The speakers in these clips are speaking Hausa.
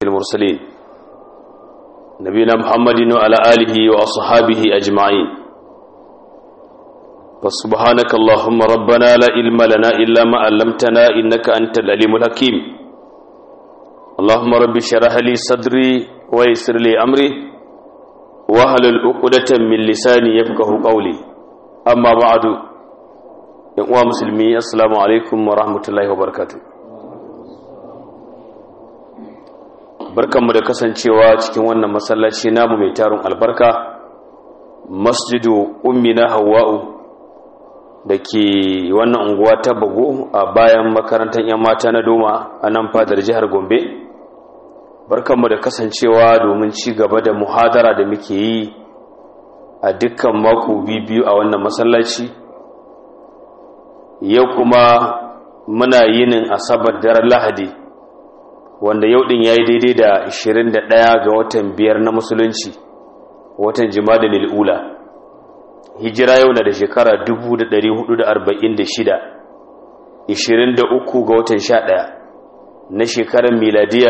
المرسلين نبينا محمد وعلى آله وأصحابه أجمعين فسبحانك اللهم ربنا لا علم لنا إلا ما علمتنا إنك أنت العليم الحكيم اللهم رب اشرح لي صدري ويسر لي أمري واحلل عقدة من لساني يفقهوا قولي أما بعد يا مسلمين السلام عليكم ورحمة الله وبركاته barkanmu da kasancewa cikin wannan masallaci namu mai tarun albarka masjidu ummina hawwa'u dake wannan unguwa ta Bago a bayan makarantar yan mata na Doma a nan fadar jihar Gombe barkanmu da kasancewa domin ci gaba da muhadara da muke yi a dukkan mako biyu a wannan masallaci yau kuma muna yinin asabar daren Lahadi wanda yau din yayi daidai da 21 ga watan 5 na musulunci watan Jumadal ula hijira yau na da shekara 1446 23 ga watan 11 na shekarar miladiya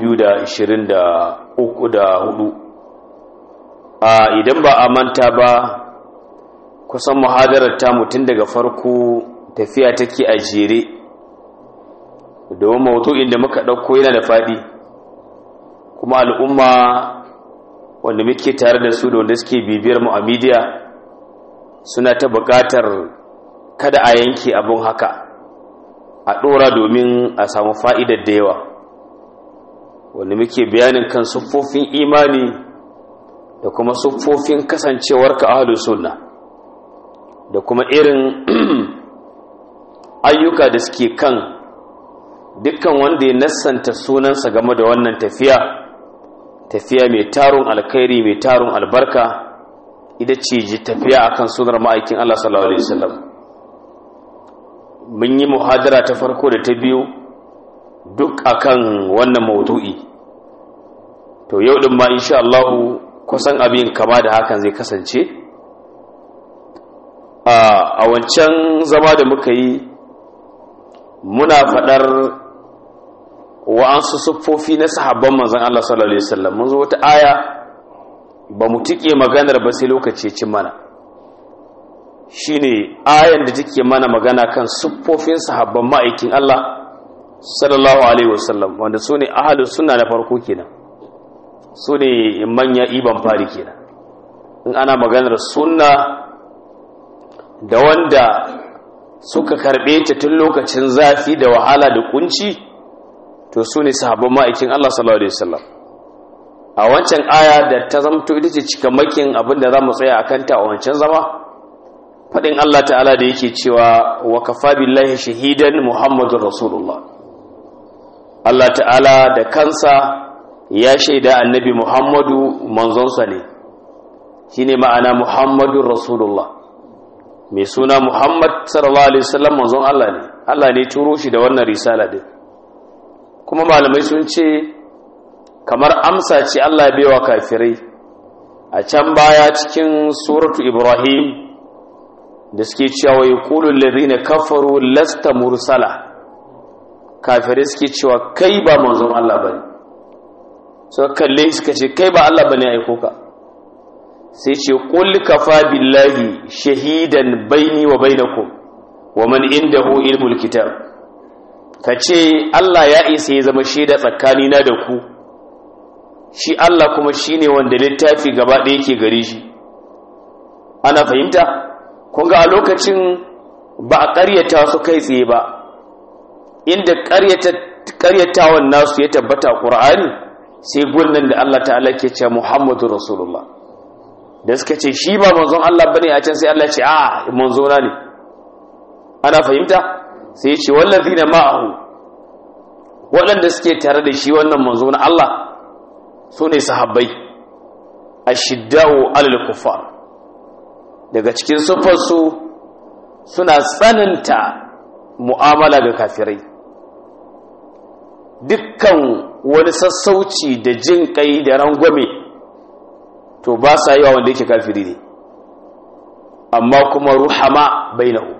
2023 idan ba a manta ba kusan muhadarar ta mutun daga farko tafiya take a jere domin mawdu'in da muka dauko yana da fadi kuma al'umma wanda muke tare da su da wanda suke bibiyar mu a media suna ta buƙatar kada a yanke abun haka a dora domin a samu fa'idar da yawa wanda muke bayanin kan siffofin imani da kuma siffofin kasancewarka ahlus sunna da kuma irin ayyuka da suke kan dukkan wanda ya nassanta sunansa game da wannan tafiya mai tarun alkhairi mai tarun albarka ita ce ji tafiya akan sunar ma'aikin Allah sallallahu alaihi wasallam mun yi muhadara ta farko da ta biyu duk akan wannan maudu'i to yau din ma insha Allah kusan abin kama da hakan zai kasance a wancan zama da muka yi muna fadar wa'ansu siffofi na sahabban manzon Allah sallallahu alaihi wasallam mun zo wata aya ba mu tike maganar ba sai lokaci cin mana shine ayan da take mana magana kan siffofin sahabban ma'aikin Allah sallallahu alaihi wasallam wanda sune ahlus sunna na farko kenan sune manya iban fari kenan in ana maganar sunna da wanda suka karbe ta tun lokacin zafi da wahala da kunci to su ne sahabban ma'aikin Allah sallallahu alaihi wasallam a wancan aya da ta zamto ita ce cikamakin abinda za mu tsaya akan ta a wancan zama fadin Allah ta'ala da yake cewa wa kafa billahi shahidan muhammadur rasulullah Allah ta'ala da kansa ya shaida annabi Muhammadu manzonsa ne shine ma'ana muhammadur rasulullah mai suna Muhammad sallallahu alaihi wasallam manzon Allah ne Allah ne turo shi da wannan risala din kuma malamai sun ce kamar amsa ce Allah ya baiwa kafirai a can baya cikin suratu Ibrahim da suke cewa yaqulul ladina kafaru lasta mursala kafirai suke cewa kai ba manzon Allah bane so kalle suka ce kai ba Allah bane aiko ka sai ce qul kafa billahi shahidan baini wa bainakum wa man indahu ilmul kitab kace Allah ya isa ya zama shaida tsakanina da ku shi Allah kuma shine wanda littafi gaba ɗaya yake gare shi ana fahimta kun ga a lokacin ba a ƙaryata su kai tsaye ba inda ƙaryatawan nasu ya tabbata Qur'ani sai gunnan da Allah ta'ala ke cewa Muhammadur Rasulullah da suka ce shi ba manzon Allah bane a can sai Allah ce a manzona ne ana fahimta sai ya ce wallazina ma'ahu waɗanda suke tare da shi wannan manzona Allah sune sahabbai ashiddau alal kuffar daga cikin sufarsu suna tsananta mu'amala ga kafirai dukkan wani sassauci da jin kai da rangwame to ba sa yi wa wanda yake kafiri ne amma kuma ruhama bainahu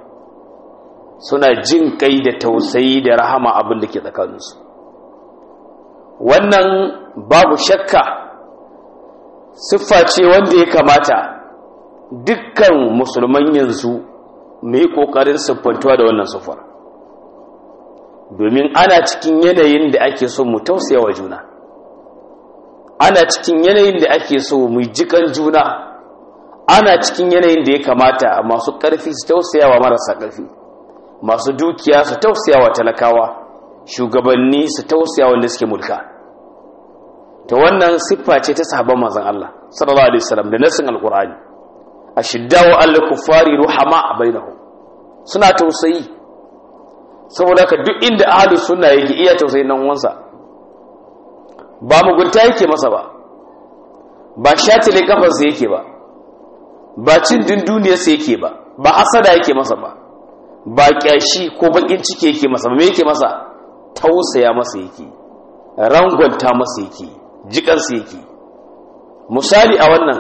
suna jin kai da tausayi da rahama abin da ke tsakaninsu wannan babu shakka siffa ce wanda ya kamata dukkan musulman yanzu mu yi ƙoƙarin siffantuwa da wannan siffar, domin ana cikin yanayin da ake so mu tausaya wa juna, ana cikin yanayin da ake so mu jikan juna, ana cikin yanayin da ya kamata masu ƙarfi su tausaya wa marasa ƙarfi, masu dukiya su tausaya wa talakawa, shugabanni su tausaya wanda suke mulka. ta wannan siffa ce ta sahabban manzon Allah sallallahu alaihi wasallam da nasin alqur'ani, ashiddau al-kuffari ruhama bainahum, suna tausayi. saboda ka duk inda ahlus sunna yake iya tausayin nan uwansa, ba mugunta yake masa ba shatile kafarsa yake ba cin dunduniyarsa yake ba hasada yake masa ba kyashi ko bakin ciki yake masa me yake masa, tausaya masa yake, rangwanta masa yake, jikansa yake. misali a wannan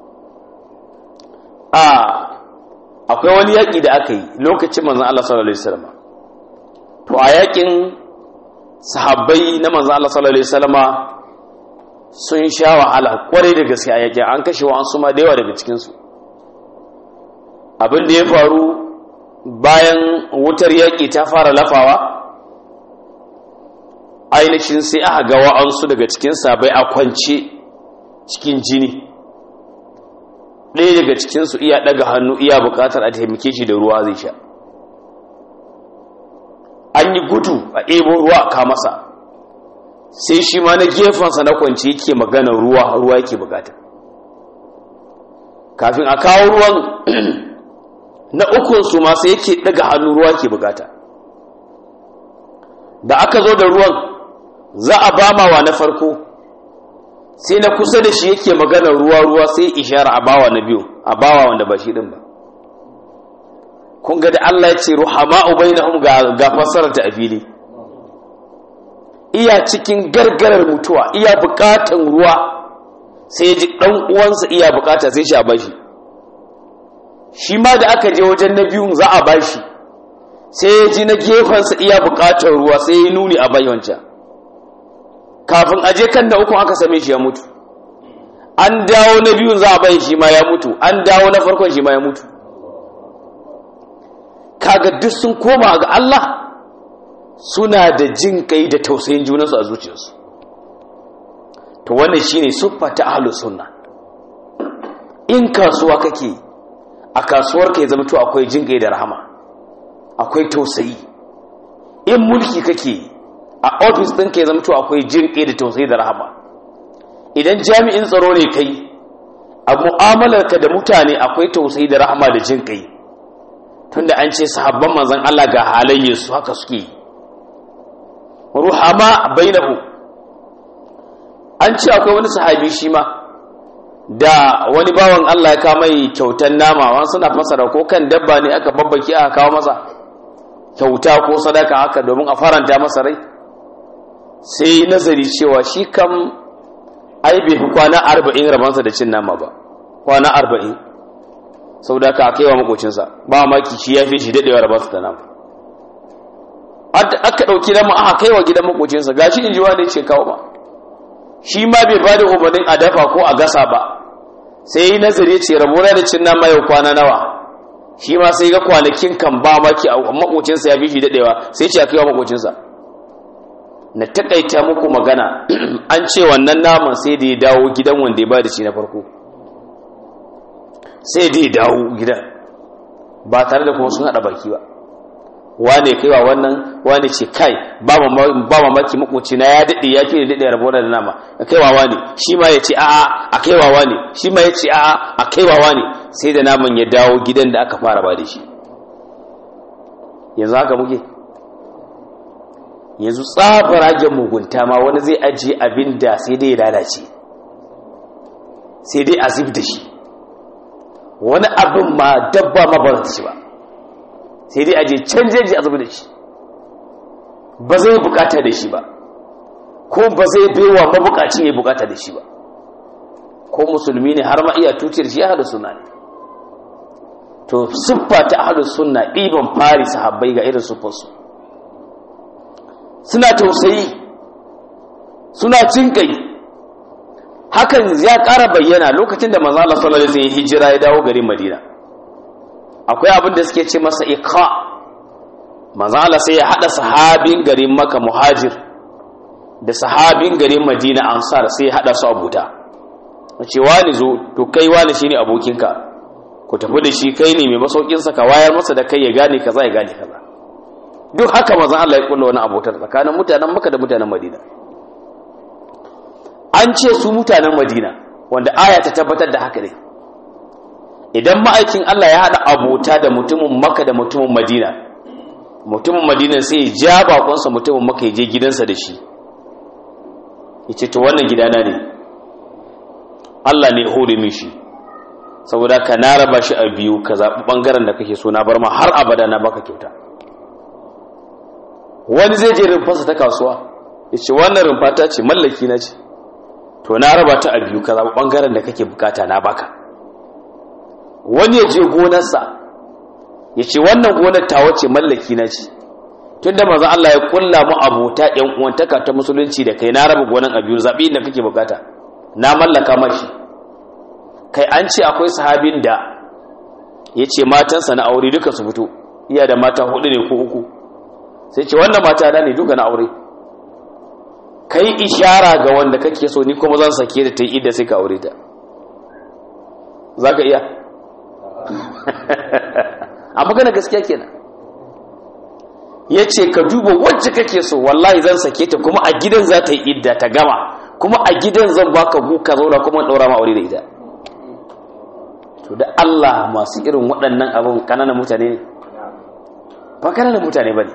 akwai wani yaƙi da aka yi lokacin manzon Allah sallallahu alaihi wasallam. to a yaƙin sahabbai na manzon Allah sallallahu alaihi wasallam sun sha wahala kwarai da gaske a yaƙin, an kashe wa an suma da yawa daga cikin su. abin da ya faru bayan wutar yaƙi ta fara lafawa, ainihin sai aka ga wa'ansu daga cikin sahabbai a kwance cikin jini, ɗaya daga cikinsu iya ɗaga hannu iya buƙatar a taimake shi da ruwa zai sha. an yi gudu a ɗebo ruwa a kamasa, sai shi ma na gefensa na kwanci yake magana ruwa yake buƙata. kafin a kawo ruwan na ukunsu ma sai yake ɗaga hannu ruwa ke buƙata. da aka zo da ruwan za a bama wa na farko, sai na kusa da shi yake magana ruwa sai ishara a bawa na biyu, a bawa wanda ba shi din ba. kun ga da Allah ya ce ruhama'u bainahum ga fasarar ta a fili, iya cikin gargarar mutuwa, iya bukatan ruwa, sai ya ji dan uwansa iya bukata sai shi a bashi. shi ma da aka je wajen na biyun za a bashi, sai ya ji na gefensa iya bukatan ruwa sai ya nuni a bai wancan. kafin aje kan da uku aka same shi ya mutu, an dawo na biyun za a bai shi ma ya mutu, an dawo na farkon shi ma ya mutu. kaga duk sun koma ga Allah, suna da jin kai da tausayin junansu a zuciyarsu. to wannan shine siffa ta ahlus sunna. in kasuwa kake, a kasuwar ka ya zama to akwai jin kai da rahama, akwai tausayi. in mulki kake, a ofis ɗinka ya zama to akwai jin kai da tausayi da rahama. idan jami'in tsaro ne kai, a mu'amalarka da mutane akwai tausayi da rahama da jin kai, tunda an ce sahabban manzon Allah ga halayyar su haka suke. ruhama bainahu, an ce akwai wani sahabi shi ma da wani bawan Allah ya kawo mai kyautan nama, wani suna fasara ko kan dabba ne aka babbaki aka kawo masa kyauta ko sadaka haka domin a faranta masa rai. sai nazari cewa shi kam ai bai fi kwana 40 rabansa da cin nama ba, kwana 40. sau da aka kaiwa makocinsa, ba maki shi ya fi shi daɗewa rabansa da nama. aka ɗauki nama aka kaiwa gidan makocinsa, gashi in ji wani ce kawo ba, shi ma bai ba da umarnin a dafa ko a gasa ba. sai yi nazari ce rabona da cin nama yau kwana nawa, shi ma sai ga kwanakin kan ba maki a makocinsa ya fi shi daɗewa, sai ce a kaiwa makocinsa. na takaita muku magana an ce wannan naman sai da ya dawo gidan wanda ya ba da shi na farko, sai da ya dawo gidan ba tare da kuma sun haɗa baki ba. wane kaiwa wannan, wane ce kai ba mamaki makoci na ya daɗe ya fi da daɗe rabona da nama, a kaiwa wane, shi ma ya ce a'a a kaiwa wane, shi ma ya ce a'a a kaiwa wane, sai da naman ya dawo gidan da aka fara ba da shi. yanzu haka muke, yanzu tsabaragen mugunta ma wani zai ajiye abin da sai dai ya lalace, sai dai a zub da shi. wani abin ma dabba ma ba ta ci ba, sai dai aje canjeji a zub da shi, ba zai bukata da shi ba, ko ba zai baiwa mabukacin ya bukata da shi ba. ko musulmi ne har ma iya tuciyar shi ahlus sunna ne. to siffa ta ahlus sunna ɗiban fari sahabbai ga irin siffarsu, suna tausayi. suna cinkai. Hakan ya ƙara bayyana lokacin da manzo Allah sallallahu alaihi wasallam ya hijira ya dawo garin Madina. Akwai abin da suke ce masa iqa. Manzo Allah sai ya hada sahabin garin Makka muhajir da sahabin garin Madina ansar sai ya hada su abuta. Ce wani zo to kai wani shine abokinka. Ku tafi da shi kai ne mai masaukin sa ka wayar masa da kai ya gane kaza ya gane kaza. Duk haka manzo Allah ya kulla wani abotar tsakanin mutanen Makka da mutanen Madina. An ce su mutanen Madina wanda aya ta tabbatar da haka ne. Idan ma'aikin Allah ya hada abota da mutumin Makka da mutumin Madina, mutumin Madina sai ya ja bakonsa mutumin Makka ya je gidansa da shi. Yace to wannan gidana ne. Allah ne hore min shi. Saboda ka na raba shi a biyu ka zabi bangaren da kake so na bar ma har abada na baka kyauta. Wani zai je rumfarsa ta kasuwa. Yace wannan rumfa ta ce mallaki na ce. To na raba ta a biyu ka zabi bangaren da kake bukata na baka. Wani ya je gonarsa ya ce wannan gonar ta wace mallaki na ce tunda manzo Allah ya kulla mu abota ɗan uwantaka ta musulunci da kai na raba gonar a biyu zabi inda kake bukata na mallaka mashi. Kai an ce akwai sahabin da ya ce matansa na aure duka su fito, iya da mata 4 ne ko 3, sai ce wannan mata da ne duka na aure, kai ishara ga wanda kake so ni kuma zan sake da ta yi idda sai ka aure ta. Za ka iya? A magana gaskiya kenan. Ya ce ka duba wacce kake so wallahi zan sake ta kuma a gidan za ta yi idda ta gama, kuma a gidan zan baka ka zauna kuma ɗaura ma aure da ita. To da Allah masu irin waɗannan abin kananan mutane ne? Ba kananan mutane ba ne.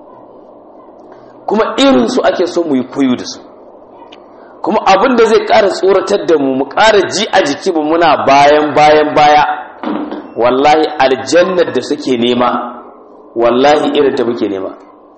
Kuma irinsu ake so mu yi koyo da su. Kuma abin da zai ƙara tsoratar da mu ƙara ji a jiki mu muna baya wallahi aljannar da suke nema wallahi irin ta muke nema.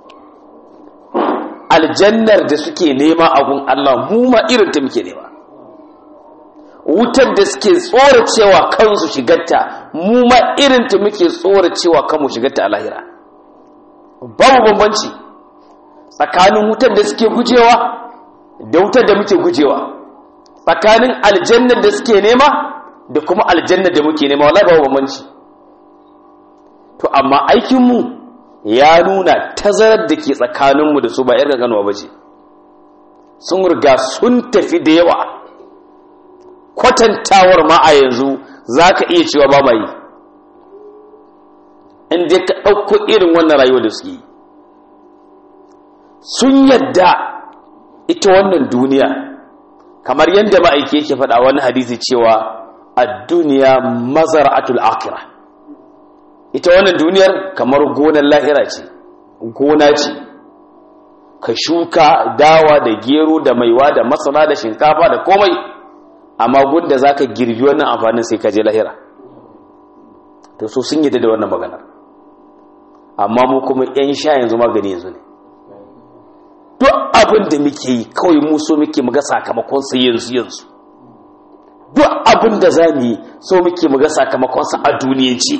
Aljannar da suke nema a gun Allah mu ma irin ta muke nema. Wutar da suke tsoracewa kansu shigarta mu ma irin ta muke tsoracewa kanmu shigarta a lahira. Babu bambanci tsakanin wutar da suke gujewa da wutar da muke gujewa, tsakanin aljannar da suke nema da kuma aljannar da muke nema, wallahi babu bambanci. To amma aikinmu ya nuna tazarar da ke tsakaninmu da su ba irin ganuwa ba ce. Sun riga sun tafi da yawa. Kwatantawar ma a yanzu za ka iya cewa ba mai. In dai ka ɗauko irin wannan rayuwa da suke yi. Sun yadda ita wannan duniya kamar yadda ma'aiki yake faɗa wani hadisi cewa ad-dunya mazar'atul akhirah. Ita wannan duniyar kamar gonar lahira ce, gona ce. Ka shuka dawa da gero da maiwa da masara da shinkafa da komai, amma gunda zaka girbi wannan amfanin sai ka je lahira. To so sun yadda da wannan maganar. Amma mu kuma yan sha yanzu magani yanzu ne. Duk abin da muke yi kawai mu so muke muga sakamakon sa yanzu. Duk abin da za mu yi so muke muga sakamakon sa a duniyance.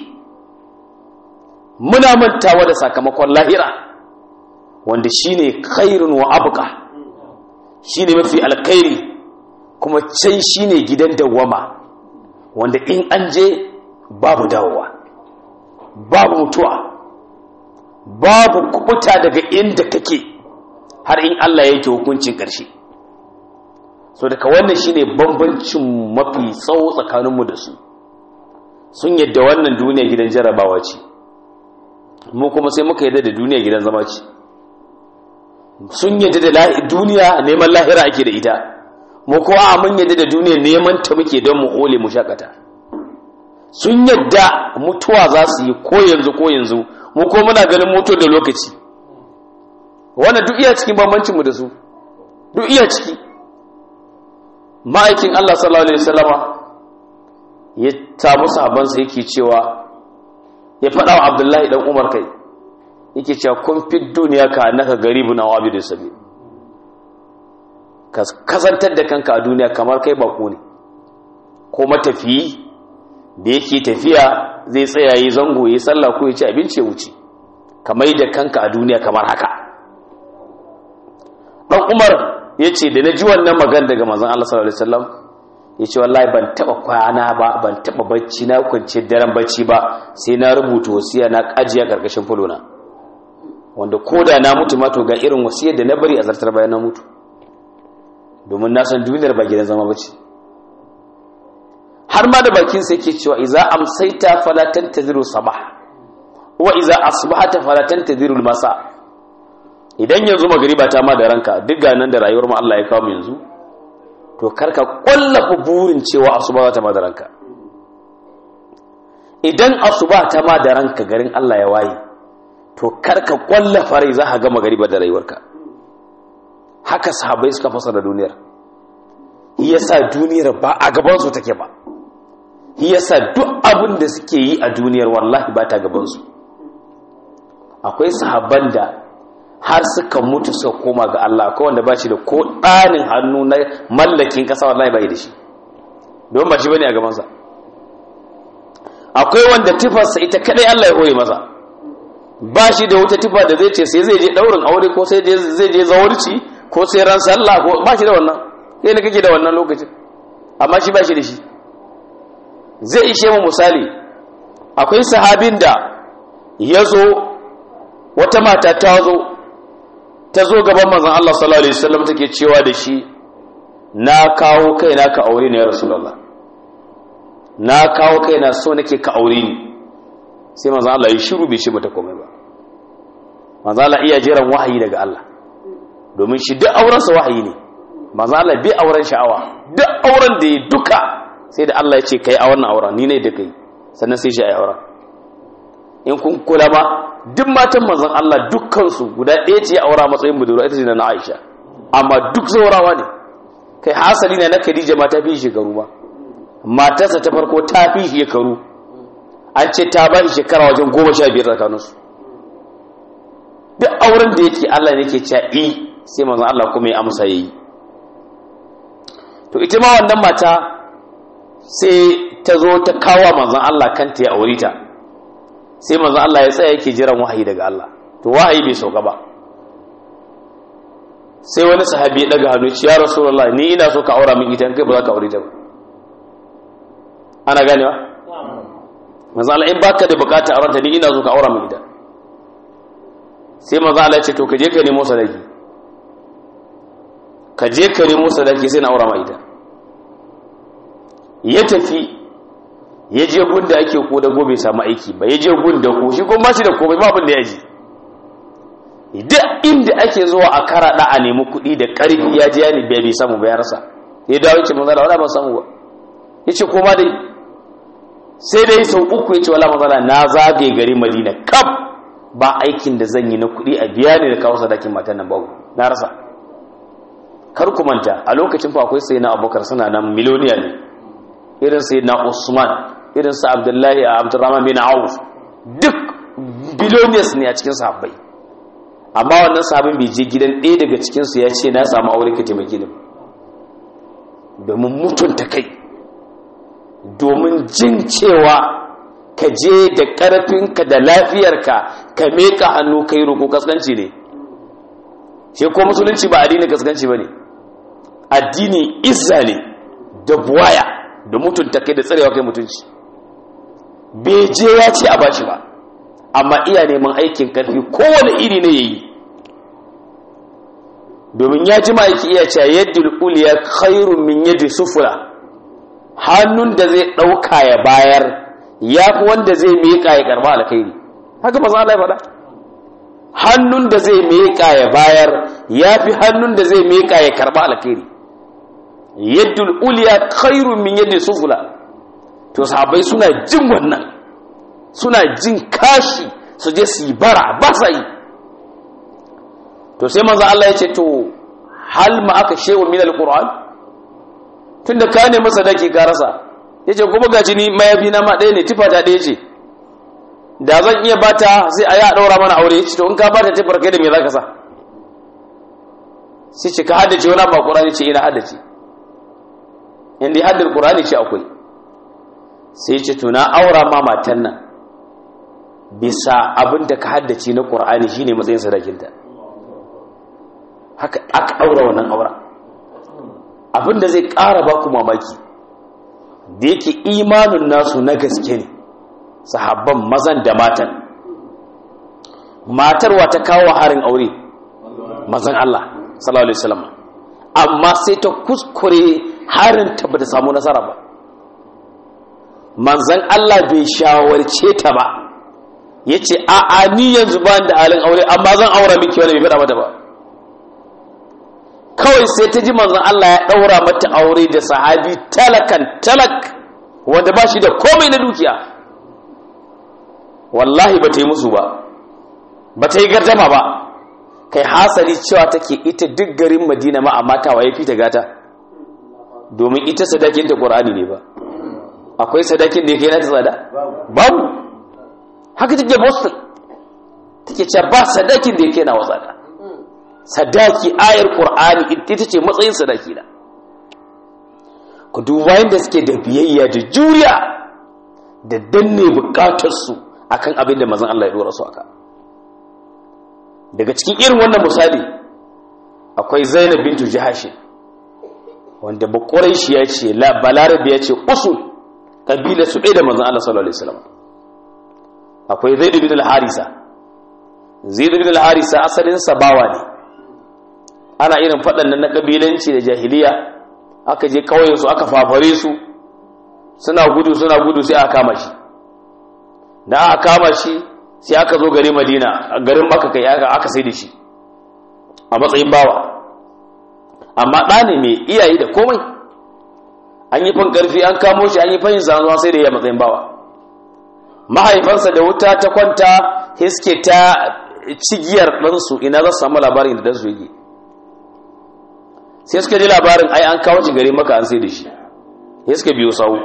Muna mantawa da sakamakon lahira wanda shine khairun wa abqa, shine mafi alkhairi kuma can shine gidan dawwama wanda in an je babu dawowa, babu mutuwa, babu kubuta daga inda kake har in Allah yake hukuncin ƙarshe. So daga wannan shine bambancin mafi tsawo tsakaninmu da su. Sun yadda wannan duniya gidan jarabawa ce, mu kuma sai muka yadda da duniya gidan zama ce. Sun yadda da duniya neman lahira ake da ita, mu kuwa mun yadda da duniya neman ta muke don mu hole mu shakata. Sun yadda mutuwa za su yi ko yanzu, mu ko muna ganin mutuwa da lokaci. Wannan duk iya cikin bambancinmu da su, duk iya ciki. Ma'aikin Allah sallallahu alaihi wasallama ya samu sahabbansa yake cewa, ya faɗa wa Abdullahi dan Umar kai, yake cewa kun fi duniya ka annaka garibun aw abidu sabi. Ka kasantar da kanka a duniya kamar kai bako ne, ko matafiyi da yake tafiya zai tsaya yi zango yi sallah ko ya ci abinci ya wuce, kamar da kanka a duniya kamar haka. Dan Umar yace da naji wannan magana daga manzon Allah sallallahu alaihi wasallam yace wallahi ban taba kwana ba, ban taba bacci na kwance daren bacci ba sai na rubuta wasiya na ajiya karkashin fulona, wanda koda na mutu ma to ga irin wasiyar da na bari a zartar bayan na mutu, domin na san duniyar ba gidan zama bace. har ma da bakin sa yake cewa iza amsaita fala tantaziru sabah wa iza asbahata fala tantaziru masa. idan yanzu magriba ta ma da ranka duk ganan da rayuwar mu Allah ya kawo mu yanzu, to karka kwallafa burin cewa asuba ta ma da ranka. idan asuba ta ma da ranka garin Allah ya waye, to karka kwallafa rai za ka ga magriba da rayuwarka. haka sahabbai suka fasara duniyar, yasa duniyar ba a gaban su take ba, yasa duk abin da suke yi a duniyar wallahi ba ta gaban su. akwai sahabban da har suka mutu suka koma ga Allah, akwai wanda ba shi da ko ɗanin hannu na mallakin ƙasa wallahi ba yi da shi, don ba shi bane a gabansa. akwai wanda tufarsa ita kadai Allah ya hore masa, ba shi da wata tufa da zai ce sai zai je ɗaurin aure ko sai zai je zawarci ko sai ran sallah ko ba shi da wannan, sai ne kake da wannan lokacin, amma shi ba shi da shi. zai ishe mu misali, akwai sahabin da ya zo, wata mata ta zo gaban manzon Allah sallallahu alaihi wasallam take cewa da shi, na kawo kaina ka aure ne ya rasulullah, na kawo kaina so nake ka aure ni. sai manzon Allah ya shiru bai ce mata komai ba. manzon Allah iya jiran wahayi daga Allah, domin shi duk auren sa wahayi ne. manzon Allah bai auren sha'awa, duk auren da ya duka sai da Allah ya ce kai a wannan auren ni ne da kai, sannan sai shi ayi auren. in kun kula ba duk matan manzon Allah dukkansu guda ɗaya ce aura matsayin budurwa, ita ce na Aisha, amma duk zaurawa ne. kai hasali ne na Khadija ma ta fi shekaru ba, matarsa ta farko ta fi shekaru, an ce ta ba shi shekara wajen 15 tsakaninsu. duk auren da yake Allah ne yake cewa sai manzon Allah kuma ya amsa yayi. to ita ma wannan mata sai ta zo ta kawo manzon Allah kanta ya aure ta, sai manzon Allah ya tsaya yake jiran wahayi daga Allah, to wahayi bai sauka ba. sai wani sahabi ya daga hannu ya Rasulullah, ni ina so ka aura min ita, kai ba za ka aure ta ba. ana ganewa? manzon Allah in baka da bukata auren ta, ni ina so ka aura min ita. sai manzon Allah ya ce to ka je ka nemo sadaki, ka je ka nemo sadaki sai na aura ma ita. ya tafi ya je gunda ake ko da gobe samu aiki ba, ya je gunda ko shi kuma shi da komai ba abin da ya ji. duk inda ake zuwa a karaɗa a nemi kuɗi da ƙarfi ya ji ya ne bai samu ba ya rasa. ya dawo ce manzala wala ba samu ba, ya ce koma dai. sai dai sau 3 ya ce wala manzala na zagaye gari Madina kaf ba aikin da zan yi na kuɗi a biya ne da kawo sadakin matan nan babu, na rasa. kar ku manta a lokacin fa akwai sai na Abubakar suna nan miliyoniya ne, irin sai na Usman, irin sa Abdullahi Abdurrahman bin Auf, duk billionaires ne a cikin sahabbai. amma wannan sahabin bai je gidan ɗaya daga cikin su ya ce na samu aure ka taimake ni, domin mutunta kai, domin jin cewa ka je da ƙarfinka da lafiyarka ka meka hannu kai roƙo kaskanci ne. shi ko musulunci ba addinin kaskanci bane, addini izza ne da buwaya da mutunta kai da tsarewa kai mutunci. bai je ya ce a bashi ba, amma iya neman aikin karfi kowane iri ne yayi, domin ya ji ma'aiki iya cewa yaddul uliya khairun min yadi sufura, hannun da zai dauka ya bayar yafi wanda zai miƙa ya karba alkhairi. haka manzo Allah ya faɗa, hannun da zai miƙa ya bayar yafi hannun da zai miƙa ya karba alkhairi. yaddul uliya khairun min yadi sufula. to sahabbai suna jin wannan, suna jin kashi su je su yi bara ba sa yi. to sai manzo Allah ya ce to hal ma aka shewa min alquran, tunda ka ne masa dake ka rasa, yace kuma gaji ni mayafi na ma ɗaya ne, tufa ta ɗaya ce, da zan iya bata sai a yi a ɗaura mana aure. yace to in ka bata tufar kai da me zaka sa? sai ce ka haddace wani ba Qur'ani? ce ina haddace, inda haddar Qur'ani ce akwai. sai ce to na aura ma matan nan bisa abin da ka haddace na Qur'ani shine matsayin sadakinta. haka aka aura wannan aura. abinda zai ƙara ba ku mamaki da yake imanin nasu na gaske ne, sahabban mazan da matan. Matarwa ta kawo harin aure mazan Allah sallallahu alaihi wasallam, amma sai ta kuskure harin ta bata samu nasara ba. Manzon Allah bai shawarce ta ba, yace a'a ni yanzu ba da halin aure amma zan aura miki wani bai faɗa mata ba. Kawai sai ta ji manzon Allah ya daura mata aure da sahabi talak wanda ba shi da komai na dukiya. Wallahi ba ta yi musu ba ta yi gardama ba, kai hasali cewa take ita duk garin Madina ma amma ta waye fita gata, domin ita sadakin ta Qur'ani ne ba. Akwai sadakin da yake na ta tsada babu. Haka take Boston take cewa ba sadakin da yake na tsada. Sadaki ayar Qur'ani ita ce matsayin sadaki da. Ku duba yanda suke da biyayya da juriya da danne bukatarsu akan abin da manzon Allah ya dora su aka. Daga cikin irin wannan misali akwai Zainab bintu Jahash, wanda ba Quraishi ya ce la balarabi ya ce usul kabila su da manzon Allah sallallahu alaihi wasallam. Akwai Zaid bin al-Harisa. Zaid bin al-Harisa asalin sa bawa ne. Ana irin fadan nan na kabilanci da jahiliya, aka je kauyen su aka fafare su, suna gudu sai aka kama shi. Da aka kama shi sai aka zo garin Madina, garin Makka kai aka sai da shi a matsayin bawa. Amma ɗa ne mai iyaye da komai, an yi fan ƙarfi an kamo shi, an yi fanyin zanuwa sai da ya matsayin bawa. Mahaifansa da wuta ta kwanta hiske ta cigiyar ɗansu, ina za su samu labarin da ɗansu yake. Sai suka ji labarin ai an kawo shi garin Makka an sai da shi, ya suka biyo sawu.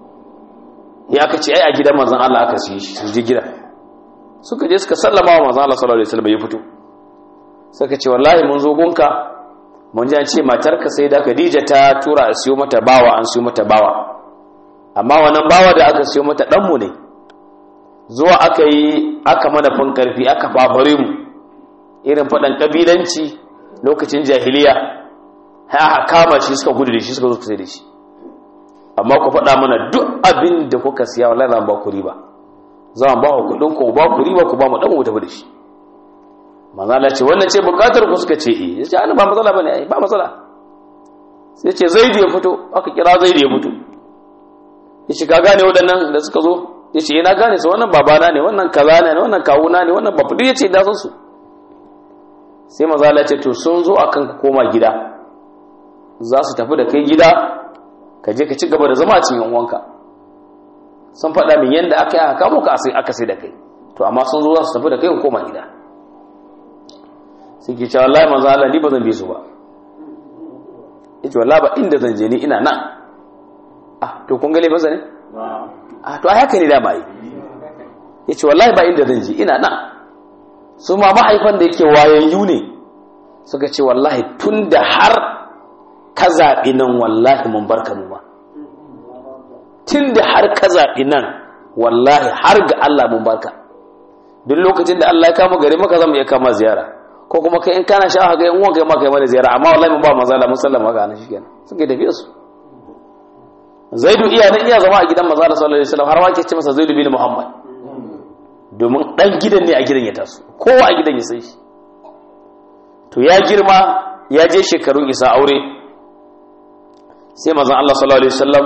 Ya aka ce ai a gidan manzon Allah aka siye shi, su je gida. Suka je suka sallama wa manzon Allah sallallahu alaihi wasallam, ya fito. Suka ce wallahi mun zo gunka, mun ji an ce matarka sai da Khadija ta tura a siyo mata bawa, an siyo mata bawa. Amma wannan bawa da aka siyo mata dan mu ne. Zuwa aka yi aka mana fin karfi, aka fafare mu. Irin fadan kabilanci lokacin jahiliya. Ha kama shi suka gudu da shi, suka zo sai da shi. Amma ku faɗa mana duk abin da kuka siya wallahi zan ba ku riba. Zan ba ku kudin ku, ba ku riba, ku ba mu dan mu tafi da shi. Manzo Allah ce wannan ce bukatar ku, suka ce eh. Yace ana ba matsala bane, ai ba matsala. Sai ce Zaid ya fito, aka kira Zaid ya fito. Yace ka gane wadannan da suka zo? Yace ina gane su, wannan babana ne, wannan kaza ne, wannan kawuna ne, wannan babu. Yace da san su. Sai manzo Allah ce to sun zo akan ka koma gida. Za su tafi da kai gida, ka je ka ci gaba da zama a cikin uwanka. Sun faɗa min yanda aka yi aka kamo ka aka sai da kai. To amma sun zo za su tafi da kai ku koma gida. Sai ke cewa wallahi manzo Allah ni ba zan bi su ba. Yace wallahi ba inda zan je ni ina nan. To kun ga laifin sa ne? To ai haka ne da bai. Yace wallahi ba inda zan je ina nan. Su ma mahaifan da yake wayayyu ne suka ce wallahi tunda har ka zaɓi nan wallahi mun barka mu ba. Tunda har ka zaɓi nan wallahi har ga Allah mun barka. Duk lokacin da Allah ya kama gari maka zamu iya kama ziyara, ko kuma kai in kana sha ga yan uwan kai ma kai mana ziyara, amma wallahi mun ba manzo Allah mun sallama ga nan shikenan. Suke tafiya su. Zaidu iya zama a gidan manzo Allah sallallahu alaihi wasallam, har ma ke ce masa Zaidu bin Muhammad. Domin dan gidan ne a gidan ya taso, kowa a gidan ya sai shi. To ya girma, ya je shekarun isa aure. Sai manzo Allah sallallahu alaihi wasallam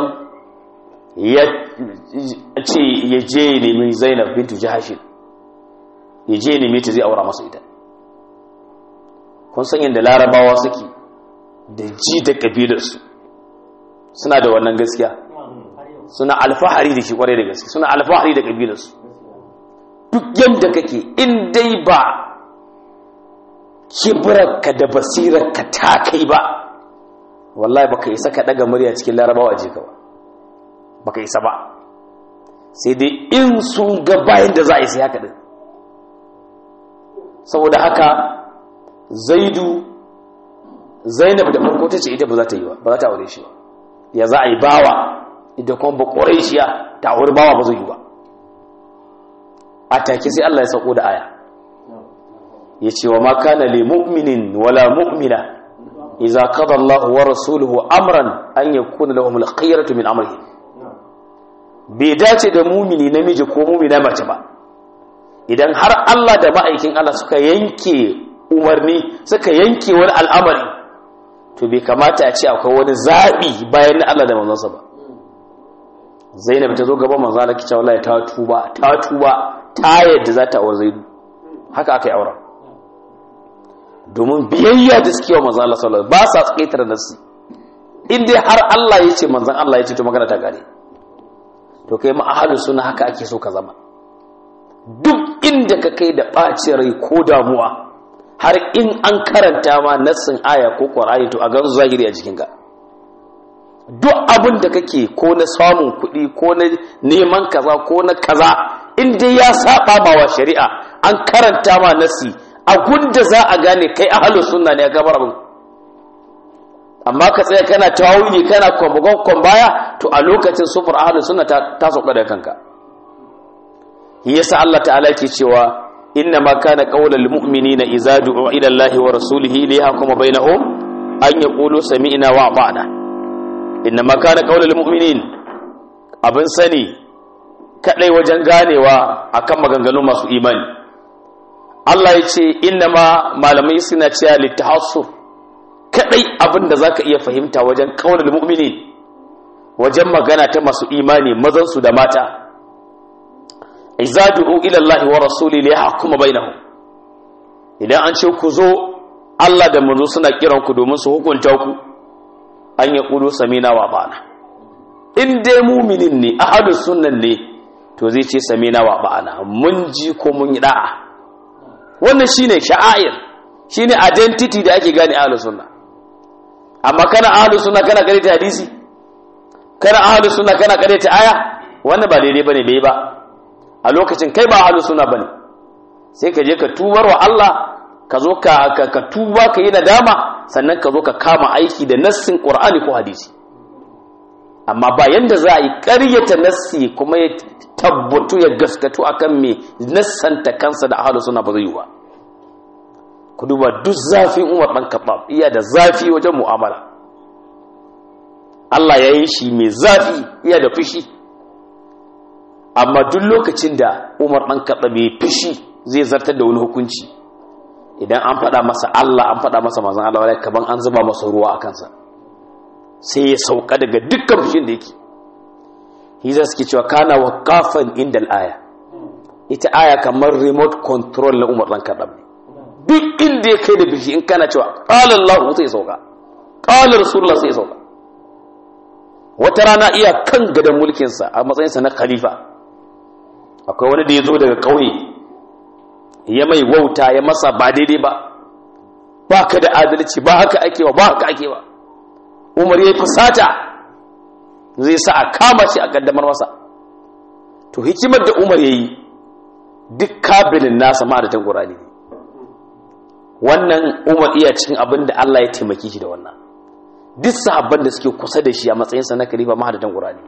ya ce ya je nemi Zainab bintu Jahash, ya je nemi ta zai aura masa ita. Kun san yadda Larabawa suke da ji da kabilarsu, suna da wannan gaskiya, suna alfahari da shi kwarai da gaske, suna alfahari da kabilarsu. Duk yadda kake in dai ba kibrarka da basirarka ta kai ba, wallahi baka isa ka daga murya cikin Larabawa je ka ba, baka isa ba. Sai dai in sun ga bayan da za a yi sai haka din. Saboda haka Zainab da farko ta ce ita ba za ta yi ba za ta aure shi ba. Ya za a yi bawa idan kuma ba Quraishiya ta aure bawa ba zai yi ba. A take sai Allah ya sauko da aya, ya ce wa ma kana li mu'minin wala mu'mina idza qada Allahu wa rasuluhu amran an yakuna lahum al-khiyaratu min amrihi bai dace da mumini namiji ko mumina mace ba idan har Allah da ma'aikin Allah suka yanke umarni suka yanke wani al'amari to bai kamata a ce akwai wani zabi bayan Allah da manzonsa ba. Zainab ta zo gaban manzo Allah kice wallahi ta tuba ta yadda za ta aure Zaidu haka aka yi auren domin biyayya da suke wa manzo Allah sallallahu alaihi wasallam ba sa tsaitar nasi in dai har Allah ya ce manzon Allah ya ce to magana ta gare to kai ma ahlus sunna haka ake so ka zama duk inda ka kai da bacin rai ko damuwa har in an karanta ma nassin aya ko Qur'ani to a ga zahiri a jikinka duk abin da kake ko na samun kuɗi ko na neman kaza ko na kaza in dai ya saba ma wa shari'a an karanta ma nasi a gunda za a gane kai ahlus sunna ne a gabar abin amma ka tsaya kana tawili kana kwambagon baya to a lokacin sufur ahlus sunna ta sauka da kanka. Yasa Allah ta'ala yake cewa inna ma kana qaulul mu'minina idza du'u ila Allahi wa rasulihi li yahkuma bainahum an yaqulu sami'na wa ata'na inna ma kana qaulul mu'minin abin sani kadai wajen ganewa akan maganganun masu imani. Allah ya ce inna ma malamai suna cewa litahassur kadai abin da zaka iya fahimta wajen qaulul mu'minin wajen magana ta masu imani mazan su da mata idza du'u ila Allahi wa rasulihi li yahkuma bainahum idan an ce ku zo Allah da manzo suna kiran ku domin su hukunta ku an ya ƙudu samina wa ba'ana in dai muminin ne ahlus sunnan ne to zai ce samina wa ba'ana mun ji ko mun yi da'a wannan shine sha'air shine identity da ake gane ahlus sunna amma kana ahlus sunna kana kare ta hadisi kana ahlus sunna kana kare ta aya wannan ba daidai bane bai ba a lokacin kai ba ahlus sunna bane sai ka je ka tubar wa Allah ka zo ka tuba ka yi nadama sannan ka zo ka kama aiki da nassin Qur'ani ko hadisi amma ba yanda za a yi ƙaryata nassi kuma ya tabbatu ya gaskatu akan me nassanta kansa da ahlus sunna ba zai yi ba. Ku duba duk zafin Umar dan Khattab iya da zafi wajen mu'amala Allah ya yi shi mai zafi iya da fushi amma duk lokacin da Umar dan Khattab ya fushi zai zartar da wani hukunci idan an faɗa masa Allah an faɗa masa manzon Allah wala kaman an zuba masa ruwa a kansa sai ya sauka daga dukkan fushin da yake hiza suke cewa kana waqafan inda al-aya ita aya kamar remote control na Umar dan Khattab duk inda ya kai da fushi in kana cewa qala Allah sai sauka qala Rasulullah sai sauka wata rana iya kan gadan mulkin sa a matsayin sa na khalifa akwai wani da yazo daga kauye ya mai wauta ya masa ba daidai ba ka da adalci ba haka ake ba Umar ya yi fasata zai sa a kama shi a kaddamar masa to hikimar da Umar ya yi duk kabilin nasa ma da tan Qur'ani wannan Umar iya cikin abin da Allah ya taimake shi da wannan duk sahabban da suke kusa da shi a matsayin sa na khalifa ma da tan Qur'ani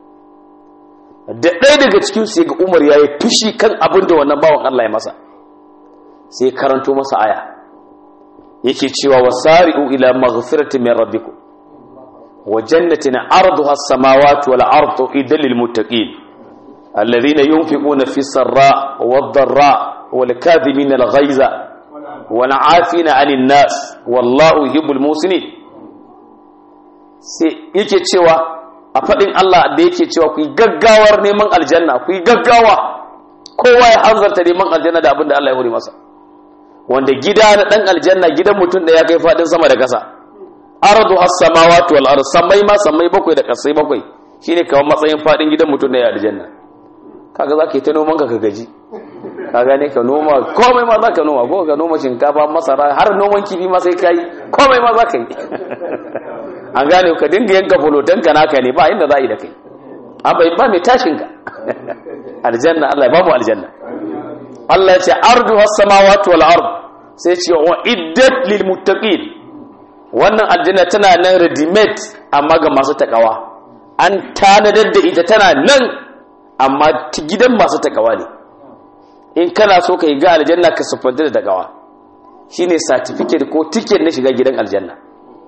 da ɗaya daga cikin su ga Umar ya yi fushi kan abin da wannan bawan Allah ya masa sai karanto masa aya yake cewa wasari'u ila maghfiratin min rabbikum wa jannatin arduha as-samawati wal ardu idal lil muttaqin alladhina yunfiquna fi sarra wad dharra wal kadhibina al ghayza wal 'afina 'anil nas wallahu yuhibbul musinin sai yake cewa a fadin Allah da yake cewa ku gaggawar neman aljanna ku gaggawa kowa ya hanzarta neman aljanna da abinda Allah ya hore masa wanda gida na dan aljanna gidan mutum da ya kai fadin sama da kasa ardu as-samawati wal ard samai bakwai da kasai bakwai shine kawai matsayin fadin gidan mutum da ya aljanna kaga zaka yi ta noman ka gaji ka gane ka noma komai ma zaka noma ko ka noma shinkafa masara har noman kifi ma sai kai komai ma zaka yi an gane ka dinga yanka folotan ka naka ne ba inda za yi da kai an bai ba mai tashin ka aljanna Allah ya ba mu aljanna Allah ya ce ardu as-samawati wal ard sai ce wa iddat lil muttaqin wannan aljanna tana nan ready made amma ga masu takawa an tanadar da ita tana nan amma gidan masu takawa ne in kana so ka yi ga aljanna ka sufanta da takawa shine certificate ko ticket na shiga gidan aljanna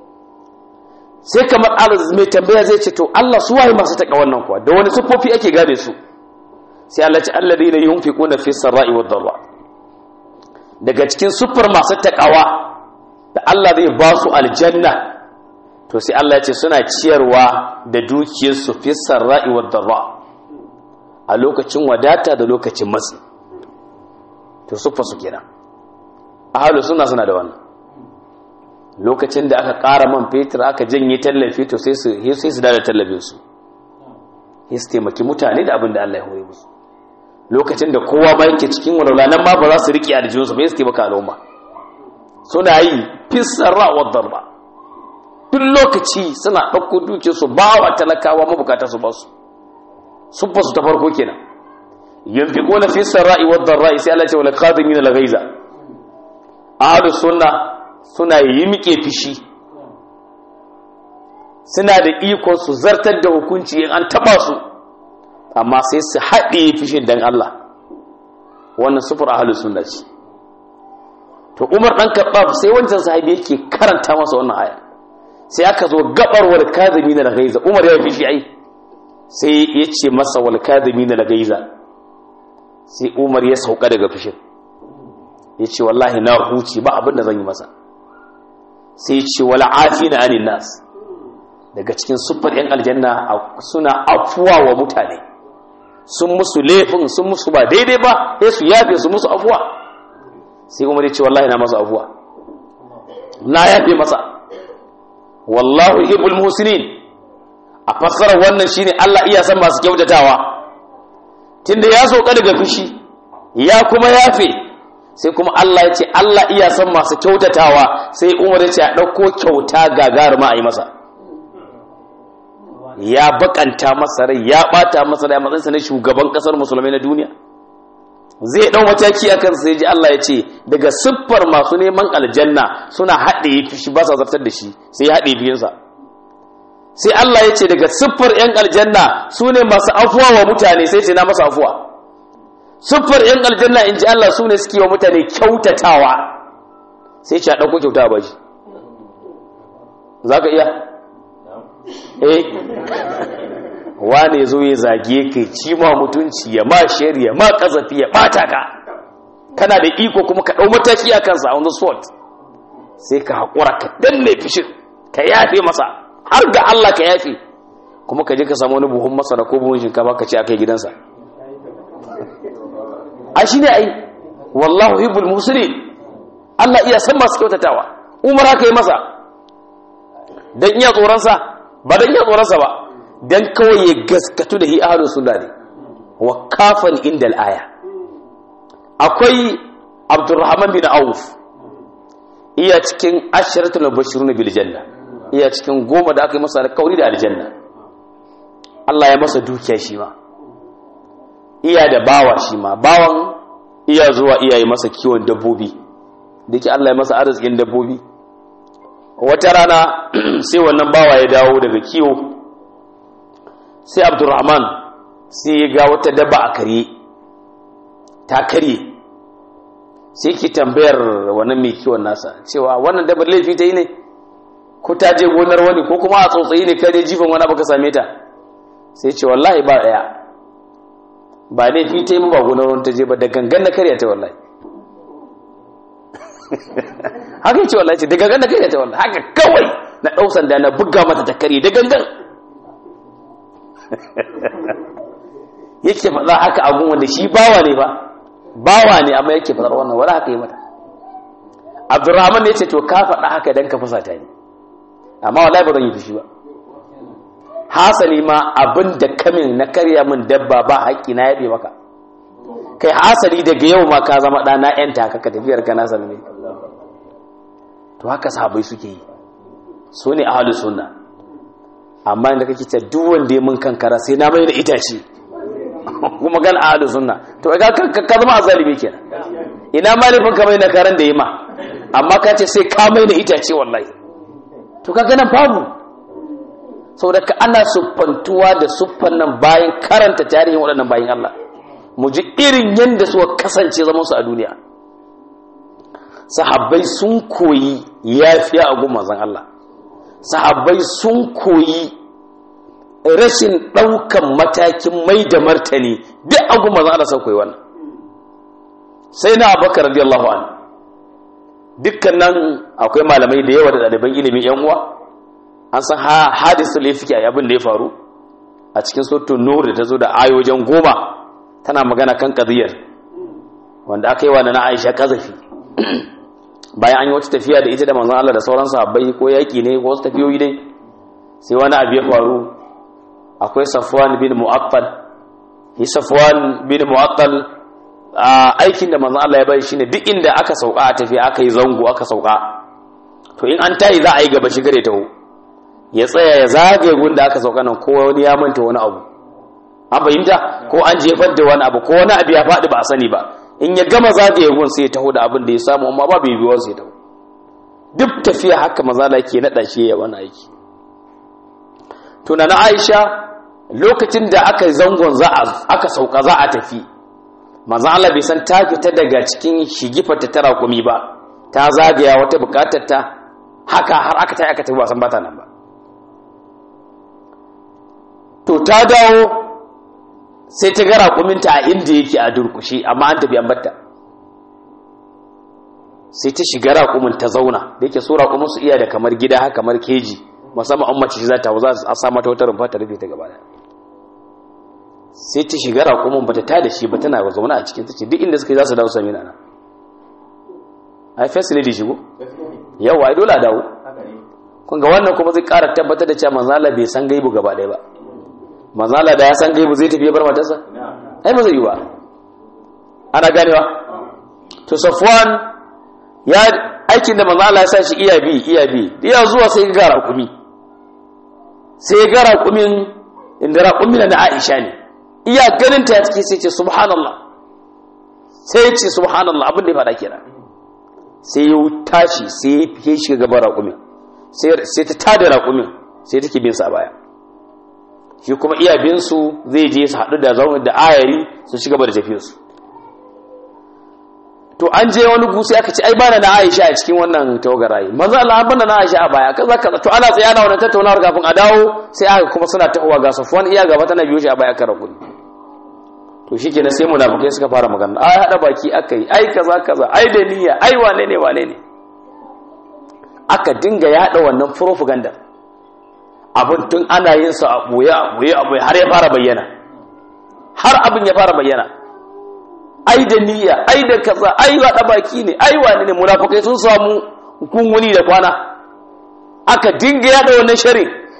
sai kamar mai tambaya zai ce to Allah su waye masu taka wannan kuwa da wani sufofi ake gane su sai Allah ce alladheena yunfiquna fis sarai wad dharra daga cikin sufar masu takawa da Allah zai ba su aljanna to sai Allah ya ce suna ciyarwa da dukiyarsu fis sarai wad dharra a lokacin wadata da lokacin matsi to sufar su kenan ahlus sunna suna da wannan lokacin da aka ƙara man fetur aka janye tallafi to sai su da tallafin su sai su taimaki mutane da abin da Allah ya hore musu lokacin da kowa ba yake cikin walwala nan ma ba za su riƙe aljihunsu ba su taimaka al'umma suna yi fisarra wa darba duk lokaci suna ɗauko duke su ba wa talakawa mabukata su ba su sun fasu ta farko kenan yunfiquna fisarra wa darra sai Allah ya ce wal qadimin al ghaiza ahlus sunna suna yi miƙe fishi suna da ikon su zartar da hukunci in an taba su amma sai su haɗe fishin dan Allah wannan sufur ahlus sunna ce to Umar dan Khattab sai wancan sahabi yake karanta masa wannan aya sai aka zo gabar wal kadhimin al ghaiza Umar ya fishi ai sai ya ce masa wal kadhimin al ghaiza sai Umar ya sauka daga fishin ya ce wallahi na huci ba abin da zan yi masa sai ce wala afina anin nas daga cikin sufar yan aljanna suna afuwa wa mutane sun musu laifin sun musu ba daidai ba sai su yafe su musu afuwa sai Umar ya ce wallahi na masa afuwa na yafe masa wallahu yuhibbul muhsinin a fassarar wannan shine Allah iya san masu kyautatawa tunda ya soka daga fushi ya kuma yafe sai kuma Allah ya ce Allah iya son masu kyautatawa sai Umar ya ce a ɗauko kyauta gagaruma a yi masa ya bakanta masa rai ya ɓata masa rai a matsayinsa na shugaban ƙasar musulmai na duniya zai ɗau mataki a kansa sai ji Allah ya ce daga siffar masu neman aljanna suna haɗe fishi ba sa zartar da shi sai ya haɗe biyunsa sai Allah ya ce daga siffar 'yan aljanna su ne masu afuwa wa mutane sai ce na masa afuwa siffar 'yan aljanna in ji Allah su ne suke wa mutane kyautatawa sai ce a ɗauko kyauta ba shi za ka iya? wane zo ya zage ka ci ma mutunci ya ma shari ya ma ƙazafi ya ɓata ka kana da iko kuma ka ɗau mataki a kansa on the spot sai ka haƙura ka danne fishin ka yafe masa har ga Allah ka yafe kuma ka je ka samu wani buhun masara ko buhun shinkafa ka ce a kai gidansa a shi ne ai wallahu hibbul musulmi Allah iya san masu kyautatawa Umar haka yi masa don iya tsoronsa ba don iya tsoronsa ba don kawai ya gaskatu da hi ahalus sunna ne wa kafan inda al'aya akwai Abdurrahman bin Auf iya cikin asharatul mubashshirun bil janna iya cikin 10 da aka yi masa alƙawari da aljanna Allah ya masa dukiya shi ma iya da bawa shi ma bawan iya zuwa iya yi masa kiwon dabbobi dake Allah ya masa arzikin dabbobi wata rana sai wannan bawa ya dawo daga kiwo sai Abdurrahman sai ya ga wata dabba a kare ta kare sai ki tambayar wannan mai kiwon nasa cewa wannan dabbar laifi ta yi ne ko ta je gonar wani ko kuma a tsotsayi ne kare jifan wani baka same ta sai ce wallahi ba daya ba laifi ta yi ba gonar wani ta je ba da gangan na karya ta wallahi haka yi ce wallahi ce da gangan na karya ta wallahi haka kawai na ɗau sanda na buga mata ta karye da gangan yake faɗa haka abun wanda shi bawa ne ba bawa ne amma yake faɗar wannan wani haka yi mata Abdurrahman ne ya ce to ka faɗa haka don ka fusata ne amma wallahi ba zan yi fushi ba hasali ma abin da kamin na karya min dabba ba haƙƙi na yabe maka kai hasali daga yau ma ka zama ɗana ‘yanta ka tafiyar ka na salme to haka sahabai suke yi su ne ahalu sunna amma inda kake ce duk wanda ya mun kankara sai na mai da itace kuma gan ahalu sunna to ka zama azalimi kenan ina malifin ka mai na karan da yi ma amma ka ce sai ka mai da itace wallahi to ka ganin babu saboda ka ana siffantuwa da siffan nan bayan karanta tarihin waɗannan bayan Allah mu ji irin yadda suka kasance zamansu a duniya sahabbai sun koyi yafiya a gun manzon Allah sahabbai sun koyi rashin ɗaukan matakin mai da martani duk abu manzon Allah sai koyi wannan. Sai na Abubakar radiyallahu anhu, dukkan nan akwai malamai da yawa da ɗaliban ilimin yan uwa an san hadisul ifki abin da ya faru a cikin suratul nur da tazo da ayoyin 10 tana magana kan qadiyar wanda aka yi wa na Aisha kazafi bayan an yi wata tafiya da ita da manzon Allah da sauran sahabbai ko yaki ne ko wasu tafiyoyi dai sai wani abu ya faru. Akwai Safwan bin Mu'attal. Safwan bin Mu'attal aikin da manzon Allah ya bai shine duk inda aka sauka a tafiya aka yi zango aka sauka to in an tayi za a yi gaba shigare taho ya tsaya ya zagaye gunda aka sauka nan ko wani ya manta wani abu an fahimta ko an jefar da wani abu ko wani abu ya faɗi ba a sani ba in ya gama zagaye gun sai ya taho da abin da ya samu amma ba bai biyo sai ya taho duk tafiya haka manzon Allah ke nada shi ya wani aiki. To na Aisha lokacin da aka zangon aka sauka za a tafi manzon Allah bai san ta fita daga cikin shigifarta ta raƙumi ba ta zagaya wata bukatar ta haka har aka tayi aka tafi ba san bata nan ba. To ta dawo sai ta ga raƙuminta a inda yake a durkushe amma an tafi an batta sai ta shiga raƙumin ta zauna da yake so raƙumin su iya da kamar gida haka kamar keji musamman an mace za ta a sa mata wata rumfa ta rufe ta gaba da sai ta shiga raƙumin bata ta da shi ba tana zaune a cikin tace duk inda suka yi za su dawo sami na ai first lady shigo yawa ai dole a dawo kun ga wannan kuma zai ƙara tabbatar da cewa manzo Allah bai san gaibu gaba ɗaya ba. Manzo Allah da ya san gaibu zai tafi ya bar matarsa ai ba zai yi ba ana ganewa. To Safwan ya aikin da manzo Allah ya sa shi iya bi ya zuwa sai ga raƙumi sai ga raƙumin inda raƙumin na Aisha ne iya ganin ta take sai ce subhanallah sai ce subhanallah abin da ya faɗa kenan sai ya tashi sai ya shiga gaban raƙumin sai ta tada raƙumin sai take bin sa baya shi kuma iya bin su zai je su haɗu da zaune da ayari su shiga da tafiyar su. To an je wani gusi aka ce ai bana na Aisha a cikin wannan tawagarayi manzo Allah bana na Aisha a baya kaza to ana tsaya na wannan tattaunawar kafin a dawo sai aka kuma suna tahowa ga Safwan iya gaba tana biyo shi a baya kan rakuni. To shikenan sai munafikai suka fara magana ai hada baki akai ai kaza ai da niyya ai wane ne aka dinga yada wannan propaganda abin tun ana yin sa a boye har ya fara bayyana har abin ya fara bayyana ai da niyya ai da kaza ai wada baki ne ai wane ne munafikai sun samu gunwuni da kwana aka dinga yada wannan shari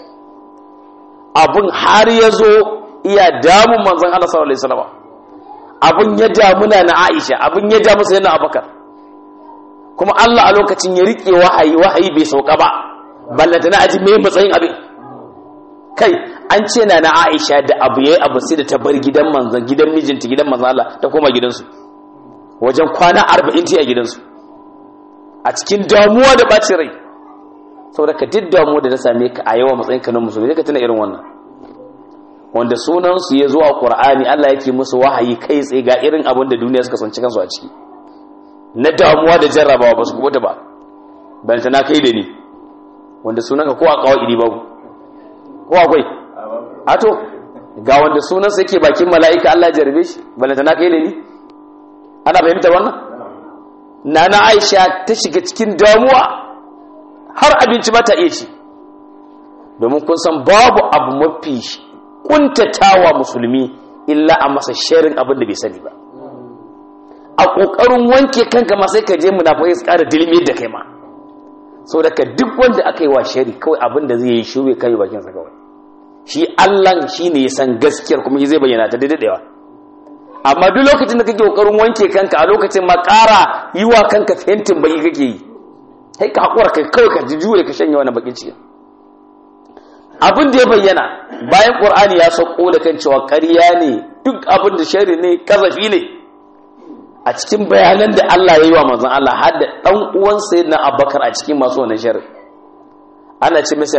abun har yazo iya damun manzon Allah sallallahu alaihi wasallam abun ya damuna na Aisha abun ya damu sai na Abubakar kuma Allah a lokacin ya rike wahayi bai sauka ba ballanta na aji mai matsayin abin kai an ce na Aisha da abu yayi abu sai da ta bar gidan manzon gidan mijinta gidan manzon Allah ta koma gidansu wajen kwana 40 ta a gidansu a cikin damuwa da bacin rai saboda ka duk damuwa da ta same ka a yawa matsayin ka na musulmi ka tuna irin wannan wanda sunan su ya zo a Qur'ani Allah yake musu wahayi kai tsaye ga irin abin da duniya suka tsanci kansu a ciki na damuwa da jarrabawa ba su kubuta ba balanta na kai da ni wanda sunanka ko a kawai babu ko akwai ato ga wanda sunansa yake bakin mala'ika Allah ya jarbe shi balanta na kai da ni ana fahimta wannan nana Aisha ta shiga cikin damuwa har abinci ba ta iya ci domin kun san babu abu mafi kuntatawa musulmi illa a masa sharing abin da bai sani ba a kokarin wanke kanka ma sai ka je munafiki su ƙara dilmi da kai ma saboda ka duk wanda aka yi wa shari kawai abin da zai yi shube kai bakin sa kawai shi Allah shine ya san gaskiyar kuma zai bayyana ta daidaiwa amma duk lokacin da kake kokarin wanke kanka a lokacin ma ƙara yi wa kanka fentin baki kake yi sai ka hakura kai kawai ka jure ka shanye wannan bakin ciki abin da ya bayyana bayan Qur'ani ya sauko da kan cewa ƙarya ne duk abin da shari ne kazafi ne a cikin bayanan da Allah ya yi wa manzon Allah har da dan uwan sayyidina Abubakar a cikin masu wannan shari ana ce masa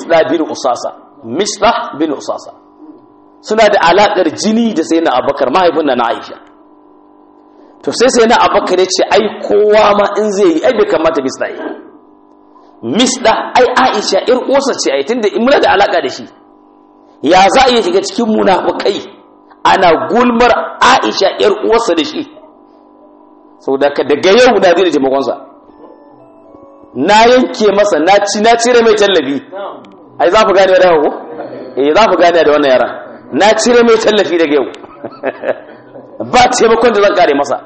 Mislah bin Usasa suna da alakar jini da sayyidina Abubakar mahaifin na Aisha to sai sayyidina Abubakar ya ce ai kowa ma in zai yi ai bai kamata Mislah yi misda ai Aisha ir uwarsa ce ai tunda muna da alaka da shi ya za a iya shiga cikin munafikai ana gulmar Aisha ir uwarsa da shi saboda daga yau na zai da taimakon sa na yanke masa na cire mai tallafi ai za ku gane da ko za ku gane da wannan yaran na cire mai tallafi daga yau ba taimakon da zan kare masa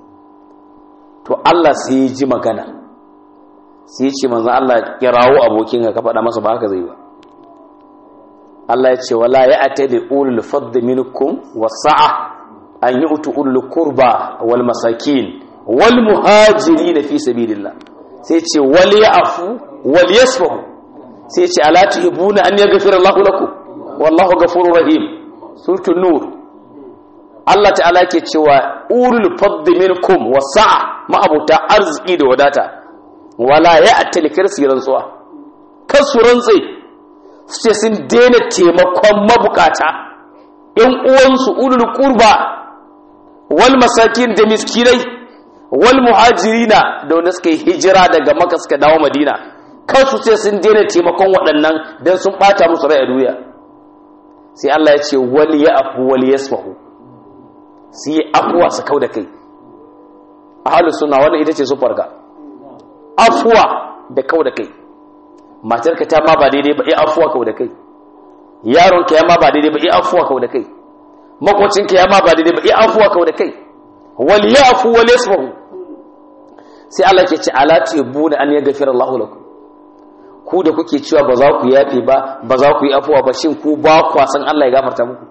to Allah sai ya ji magana sai ya ce manzo Allah kirawo abokin ka faɗa masa ba haka zai ba Allah ya ce wala ya'tadi ulul fadd minkum was-sa'a an yu'tu ulul qurba wal masakin wal muhajirin fi sabilillah sai ce wal ya'fu wal yasfahu sai ce ala tuhibuna an yaghfira Allahu lakum wallahu ghafurur rahim suratul nur Allah ta'ala ke cewa ulul fadli minkum wasa'a ma'abuta arziki da wadata wala ya'tali kirsi rantsuwa kasu rantsi sai sun daina taimakon mabukata ɗan uwansu ulul qurba wal masakin da miskinai wal muhajirina da wanda suka yi hijira daga Makka suka dawo Madina kansu sai sun daina taimakon waɗannan dan sun bata musu rai a duniya sai Allah ya ce wal ya'fu wal yasfahu sai yi afuwa su kau da kai ahlus sunna wannan ita ce su farka afuwa da kau da kai matarka ta ma ba daidai ba afuwa kau da kai yaronka ya ma ba daidai ba afuwa kau da kai makwacinka ya ma ba daidai ba afuwa kau da kai wal ya'fu wal yasfahu sai Allah ke ce ala tibuna an yaghfira Allahu lakum ku da kuke cewa ba za ku yafe ba za ku yi afuwa ba shin ku ba ku san Allah ya gafarta muku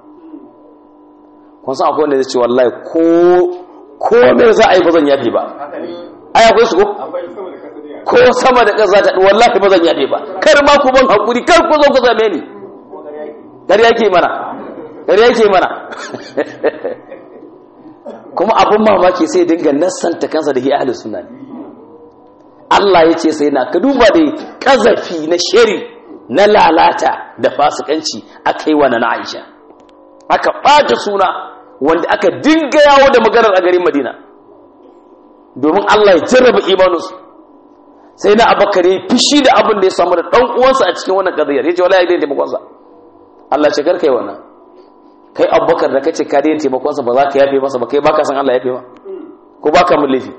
kun san akwai wanda zai ce wallahi ko me za a yi ba zan yafe ba ai akwai su ko sama da ƙasa ta wallahi ba zan yafe ba kar ma ku ban hakuri kar ku zo ku zame ni gari yake mana kuma abun mamaki sai dinga nassanta kansa da ahlus sunna ne Allah ya ce sai na ka duba da kazafi na shari na lalata da fasikanci aka yi wa na Aisha aka ɓata suna wanda aka dinga yawo da maganar a garin Madina domin Allah ya jarraba imaninsu sai na Abubakar ya fishi da abin da ya samu da ɗan uwansa a cikin wannan kadiyar ya ce wallahi dai taimakonsa Allah ce karkai wannan kai Abubakar da kace ka dai taimakonsa ba za ka yafe masa ba kai baka san Allah ya yafe ma ko baka mun laifi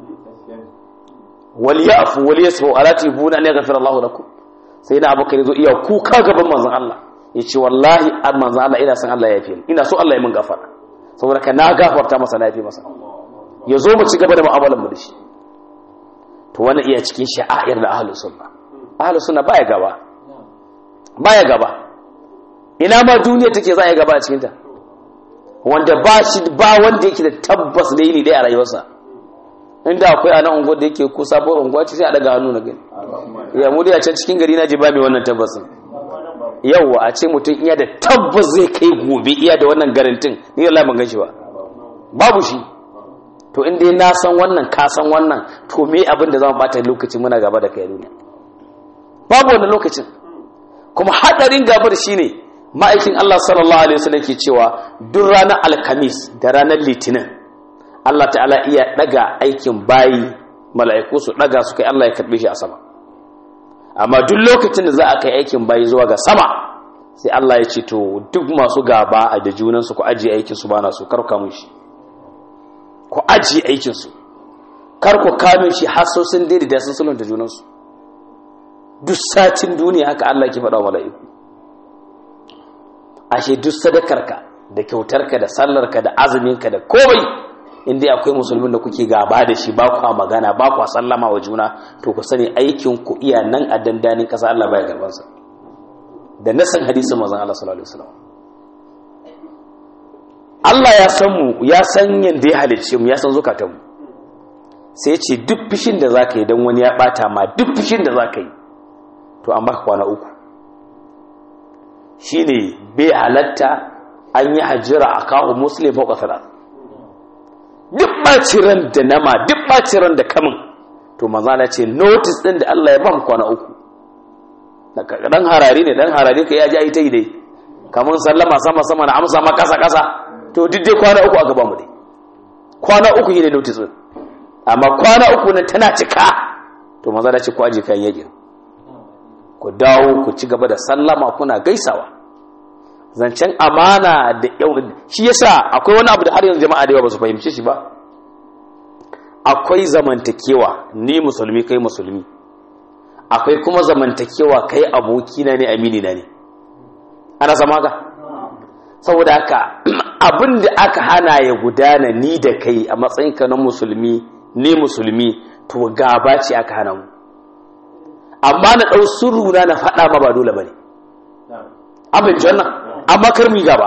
wal ya'fu wal yasfu ala tibuna an yaghfira Allahu lakum sai na Abubakar ya zo iya kuka gaban manzon Allah yace wallahi manzon Allah ina san Allah ya yafe ni ina so Allah ya min gafara saboda ka na gafarta masa na yafe masa ya zo mu ci gaba da mu'amalar mu da shi to wannan iya cikin sha'air da ahlus sunna baya gaba ina ma duniya take za a yi gaba a cikin ta wanda ba wanda yake da tabbas da yini dai a rayuwarsa inda akwai anan ungo da yake ko sabuwar unguwa ce sai a daga hannu na gani ya mu dai a can cikin gari na ji ba mai wannan tabbasin yawa a ce mutum iya da tabbas zai kai gobe iya da wannan garantin ni wallahi ban ganshi ba babu shi to inda na san wannan ka san wannan to me abin da zamu bata lokaci muna gaba da kai duniya babu wannan lokacin kuma hadarin gabar shine ma'aikin Allah sallallahu alaihi wasallam ke cewa duk ranar alkamis da ranar litinin Allah ta'ala iya daga aikin bayi mala'iku su daga su kai Allah ya karbe shi a sama amma duk lokacin da za a kai aikin bayi zuwa ga sama sai Allah ya ce to duk masu gaba a da junansu ku ajiye aikin su bana su karka mun shi ku ajiye aikin su kar ku kame shi har so sun daidaita sun sulunta junansu duk satin duniya haka Allah ke faɗa wa mala'iku ashe duk sadakarka da kyautarka da sallarka da azuminka da komai inda akwai musulmin da kuke gaba da shi ba ku magana ba ku sallama wa juna to ku sani aikin ku iya nan a dandanin kasa Allah baya garban sa da nasan hadisin manzon Allah sallallahu alaihi wasallam Allah ya san mu ya san yanda ya halicce mu ya san zukatan mu sai ya ce duk fishin da zaka yi dan wani ya bata ma duk fishin da zaka yi to an baka kwana uku shine bai halatta an yi hajjira akahu muslim fawqa salat duk ɓaciran da nama duk ɓaciran da kamun to manzana ce notice ɗin da Allah ya ba mu kwana uku ɗan harari ka ya ji a yi ta yi dai kamun sallama sama na amsa ma ƙasa to duk dai kwana uku aka ba mu dai kwana uku yi ne notice ɗin amma kwana uku nan tana cika to manzana ce ku aji kayan yakin ku dawo ku ci gaba da sallama kuna gaisawa. Zancen amana da shi yasa akwai wani abu da har yanzu jama'a da yawa ba su fahimce shi ba. Akwai zamantakewa ni musulmi kai musulmi, akwai kuma zamantakewa kai abokina ne aminina ne. Ana sama ka? Saboda haka abin da aka hana ya gudana ni da kai a matsayinka na musulmi ni musulmi, to gaba ce aka hana mu. Amma na ɗau suruna na faɗa ma ba dole ba ne. Abin wannan amma kar mu gaba.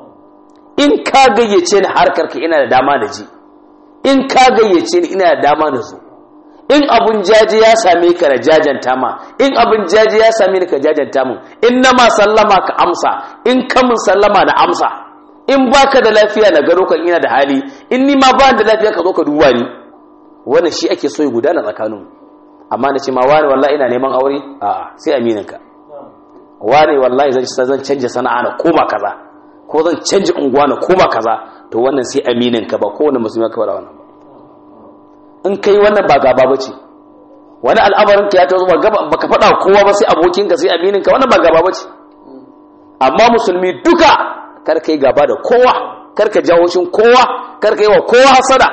In ka gayyace ni harkar ka ina da dama na ji, in ka gayyace ni ina da dama na zo. In abun jaje ya same ka da jajanta ma, in abun jaje ya same ni ka jajanta mun, in na ma sallama ka amsa, in ka mun sallama na amsa, in baka da lafiya na gano kan ina da hali, in ni ma ba da lafiya ka zo ka duba ni. Wannan shi ake so ya gudana tsakaninmu. Amma na ce ma wani wallahi ina neman aure, a'a sai amininka. Wani wallahi zan canja sana'a na koma kaza, ko zan canja unguwa na koma kaza, to wannan sai amininka ba kowane musulmi ka fara wannan ba. In kai wannan ba gaba bace. Wani al'amarin ka ya tazo baka faɗa kowa ba sai abokinka sai amininka, wannan ba gaba bace. Amma musulmi duka kar kai gaba da kowa, kar ka jawo shin kowa, kar ka yi wa kowa hasada.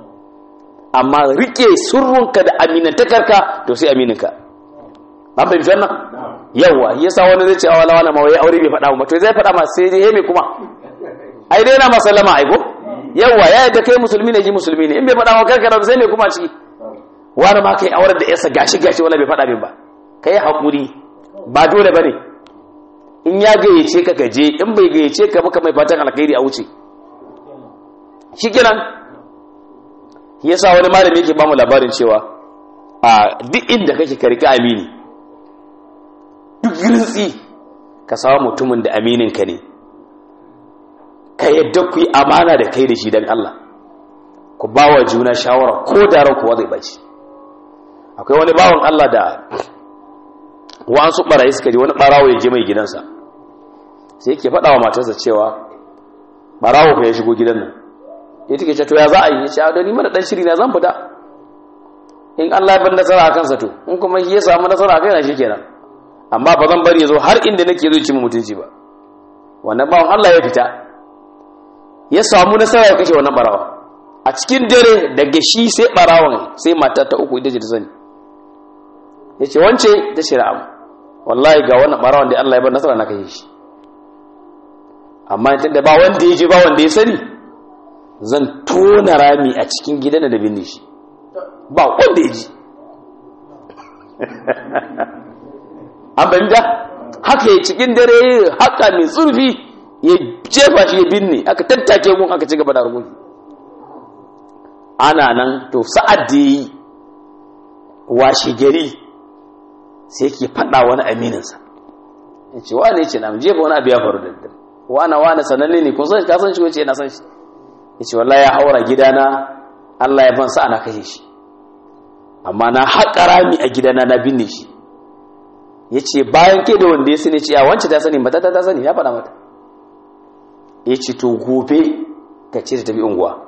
Amma rike surrunka da aminantakarka to sai amininka. An fahimci wannan? Yawa yasa wani zai ce wala ma wai aure bai faɗa ba, to zai faɗa ma sai dai me kuma ai dai na masallama ai ko yawa ya yadda kai musulmi ne ji musulmi ne, in bai faɗa ma karkara sai me kuma ciki. Wani ma kai aurar da yarsa gashi wala bai faɗa min ba, kai hakuri ba dole bane. In ya gayyace ka gaje, in bai gayyace ka maka mai fatan alkhairi a wuce shikenan. Yasa wani malami yake ba mu labarin cewa a duk inda kake ka rika amini, duk rintsi ka samu mutumin da aminin ka ne, ka yadda ku yi amana da kai da shi dan Allah, ku ba wa juna shawara ko da ran kuwa zai baci. Akwai wani bawan Allah da wa'ansu barayi suka je, wani barawo ya je mai gidansa, sai yake faɗa wa matarsa cewa barawo fa ya shigo gidan nan. Ya take ce to ya za a yi? Ya ce da ni mana dan shiri na zan fita, in Allah ya bar nasara a kansa to, in kuma shi ya samu nasara a kaina shikenan, amma ba zan bari ya zo har inda nake zo ci mu mutunci ba. Wannan bawan Allah ya fita, ya samu nasara ya kashe wannan barawa. A cikin dare daga shi sai barawan sai mata ta uku ita ce ta sani. Ya ce wance ta ce na'am, wallahi ga wannan barawan da Allah ya bar nasara na kashe shi, amma tunda ba wanda ya je ba wanda ya sani, zan tona rami a cikin gidan da binne shi, ba wanda ya ji. An bayyana haka ya cikin dare haka mai tsurfi ya jefa shi ya binne, aka tattake mun aka ci gaba da rubutu. Ana nan to sa'ad da yi washe gari sai ke faɗa wani amininsa, ya ce wane ce na jefa wani abu ya faru da daddare, wane sananne ne kun san ka san shi wace yana san shi. Ya ce wallahi ya haura gidana, Allah ya ban sa ana kashe shi, amma na haƙa rami a gidana na binne shi. Ya ce bayan ke da wanda ya sani, ce a wance ta sani, mata ta sani, ya faɗa mata. Ya ce to gobe ka ce ta tafi unguwa,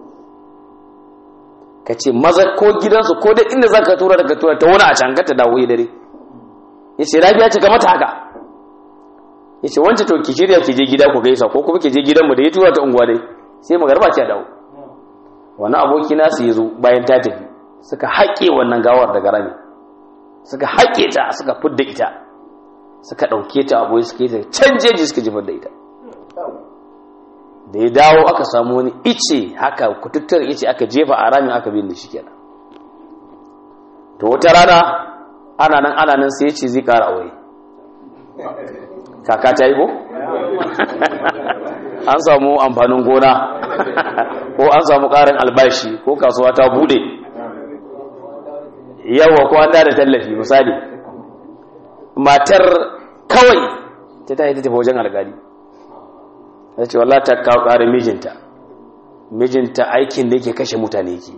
ka ce maza ko gidansu ko da inda za ka tura daga tura ta wani a can ta dawo ya dare. Ya ce Rabiya ce ka mata haka. Ya ce wance to ki shirya ki je gida ku gaisa, ko kuma ki je gidanmu da ya tura ta unguwa dai, sai magarba ki dawo. Wani aboki nasu ya zo bayan ta tafi, suka haƙe wannan gawar daga rami, suka haƙe ta, suka fidda ita, suka ɗauke ta abuwa suka yi ta can jeji suka jefar da ita. Da ya dawo aka samu wani ice haka kututtar ice aka jefa a ramin aka bin da shi kenan. To wata rana ana nan sai ya ce zai ƙara aure. Kaka ta yi ko? An samu amfanin gona ko an samu ƙarin albashi ko kasuwa ta bude, yawa ko an da tallafi misali. Matar kawai ta tafi wajen alƙali, ta ce wallah ta kawo ƙarin mijinta aikin da yake kashe mutane yake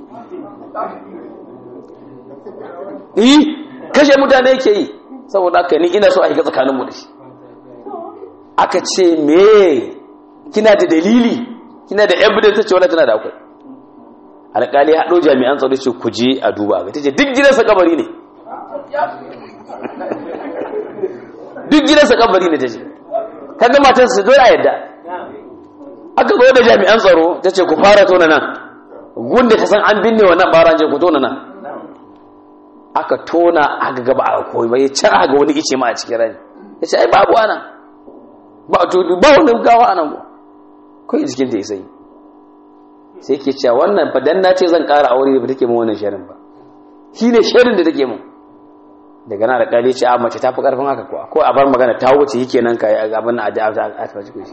kashe mutane yake yi, saboda haka ni ina so a shiga tsakaninmu da shi. Aka ce me kina da dalili, kina da evidence? Ta ce wala tana da akwai. Alƙali ya haɗo jami'an tsaro ce ku je a duba ga, ta ce duk gidansa kabari ne. duk gidansa kabari ne ta ce kaga matarsa su dole a yadda aka zo da jami'an tsaro ta ce ku fara tona nan gunda ta san an binne wannan baran je ku tona nan aka tona aka gaba a koyi bai can aka wani ice ma a cikin rani ya ce ai babu ana ba to ba wani gawa anan ko kai jikin ta yi sai ke cewa wannan fa dan na ce zan ƙara aure da take mun wannan sharin ba shine sharin da take mun daga na da kale ce a mace ta fi karfin haka kuwa ko a bar magana ta wuce yake nan kai abin na a faci ko shi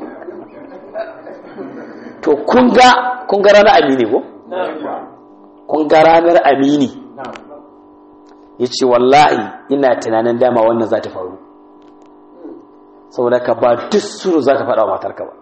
to kun ga ranar amini ko kun ga ranar amini yace wallahi ina tunanin dama wannan za ta faru saboda ka ba duk suru za ka faɗa wa matarka ba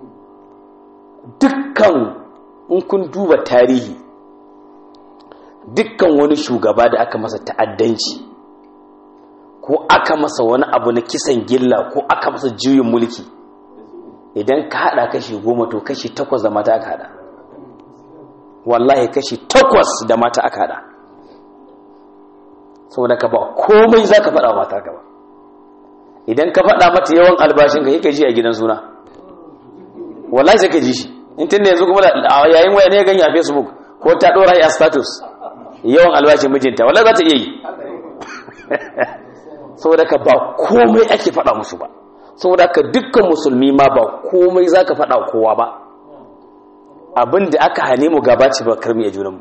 dukkan in kun duba tarihi dukkan wani shugaba da aka masa ta'addanci ko aka masa wani abu na kisan gilla ko aka masa juyin mulki idan ka hada kashi 10 to kashi 8 da mata aka hada wallahi kashi 8 da mata aka hada saboda ka ba komai zaka faɗa wa matarka ba idan ka faɗa mata yawan albashin ka yake ji a gidan suna wallahi sai ka ji shi in tunda yanzu kuma yayin waya ne ganye a Facebook ko ta dora a status yawan albashin mijinta wallahi za ta iya yi saboda ka ba komai ake faɗa musu ba saboda ka dukkan musulmi ma ba komai zaka faɗa kowa ba abinda aka hane mu gabaci ba karmi a junanmu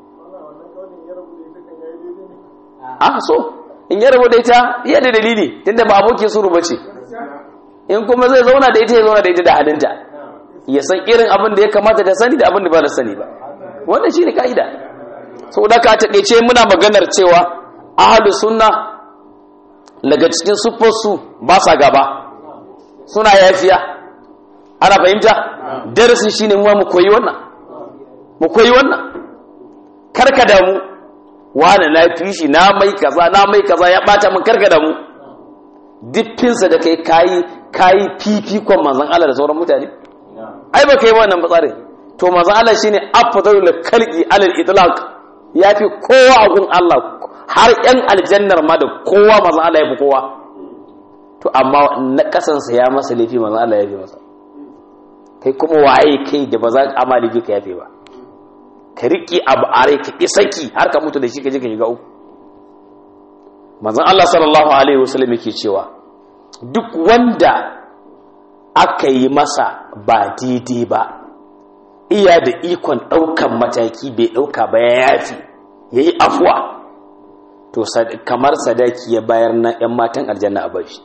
so in ya rabu da ita iya da dalili tunda ba abokin suru bace in kuma zai zauna da ita ya zauna da ita da halinta ya san irin abin da ya kamata ta sani da abin da ba da sani ba wannan shine kaida saboda ka taƙeice muna maganar cewa ahlus sunna daga cikin siffarsu ba sa gaba suna yafiya ana fahimta darasin shine mu koyi wannan karka damu wani na fi shi na mai kaza ya bata min karka damu dukkinsa da kayi fifikon manzon Allah da sauran mutane ai ba kai wannan batsarin to manzon Allah shine afdalul khalqi alal itlaq yafi kowa a gun Allah har yan aljannar ma da kowa manzon Allah yafi kowa to amma na kasansa ya masa laifi manzon Allah yafi masa kai kuma waye kai da ba za ka amali ka yafe ba ka riki abu are ka isaki har ka mutu da shi ka je ka shiga uku manzon Allah sallallahu alaihi wasallam yake cewa duk wanda aka yi masa ba daidai ba iya da ikon daukan mataki bai dauka ba ya yafi yayi afwa to kamar sadaki ya bayar na ƴan matan aljanna a bashi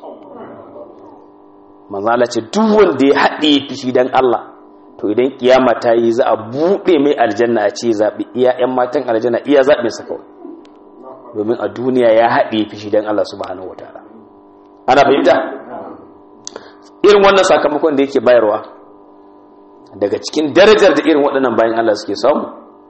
manzo Allah ce duk wanda ya haɗe fishi dan Allah to idan kiyama ta yi za a buɗe mai aljanna a ce zabi iya ƴan matan aljanna iya zaɓin sa kawai domin a duniya ya haɗe fishi dan Allah subhanahu wataala ana fahimta irin wannan sakamakon da yake bayarwa daga cikin darajar da irin waɗannan bayan Allah suke samu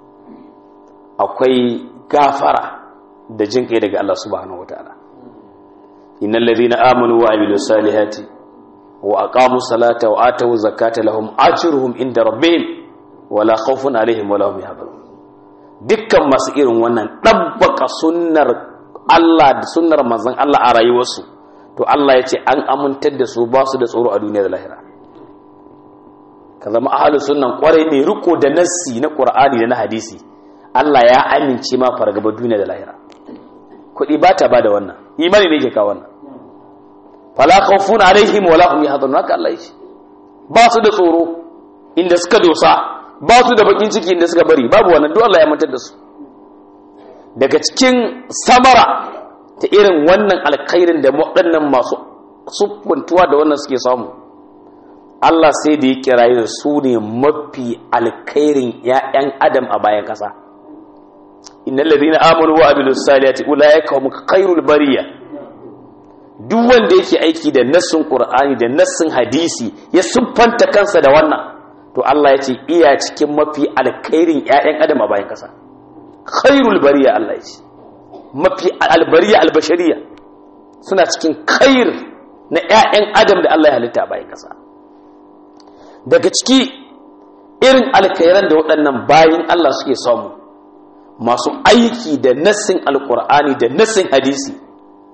akwai gafara da jin kai daga Allah subhanahu wataala innal ladhina amanu wa amilus salihati wa aqamu salata wa atu zakata lahum ajruhum inda rabbihim wala khawfun alaihim wala hum yahzanun dukkan masu irin wannan dabbaka sunnar Allah da sunnar manzon Allah a rayuwarsu to Allah ya ce an amintar da su ba su da tsoro a duniya da lahira ka zama ahlus sunnan kwarai mai riko da nassi na Qur'ani da na hadisi Allah ya amince ma fargaba duniya da lahira kudi ba ta bada wannan imani ne ke kawo wannan fala khawfun alaihim wala hum yahzanun haka Allah ya ce ba su da tsoro inda suka dosa ba su da bakin ciki inda suka bari babu wannan duk Allah ya amintar da su daga cikin samara ta irin wannan alkhairin da waɗannan masu sukuntuwa da wannan suke samu Allah sai da ya kiraye da su ne mafi alkhairin ƴaƴan adam a bayan ƙasa innal ladina amanu wa amilus salihati ulaika hum khairul bariya duk wanda yake aiki da nassin Qur'ani da nassin hadisi ya siffanta kansa da wannan to Allah ya ce iya cikin mafi alkhairin ƴaƴan adam a bayan ƙasa khairul bariya Allah ya ce mafi albariya albashariya suna cikin khair na ƴaƴan adam da Allah ya halitta a bayan ƙasa daga ciki irin alkhairan da waɗannan bayin Allah suke samu masu aiki da nassin alqur'ani da nassin hadisi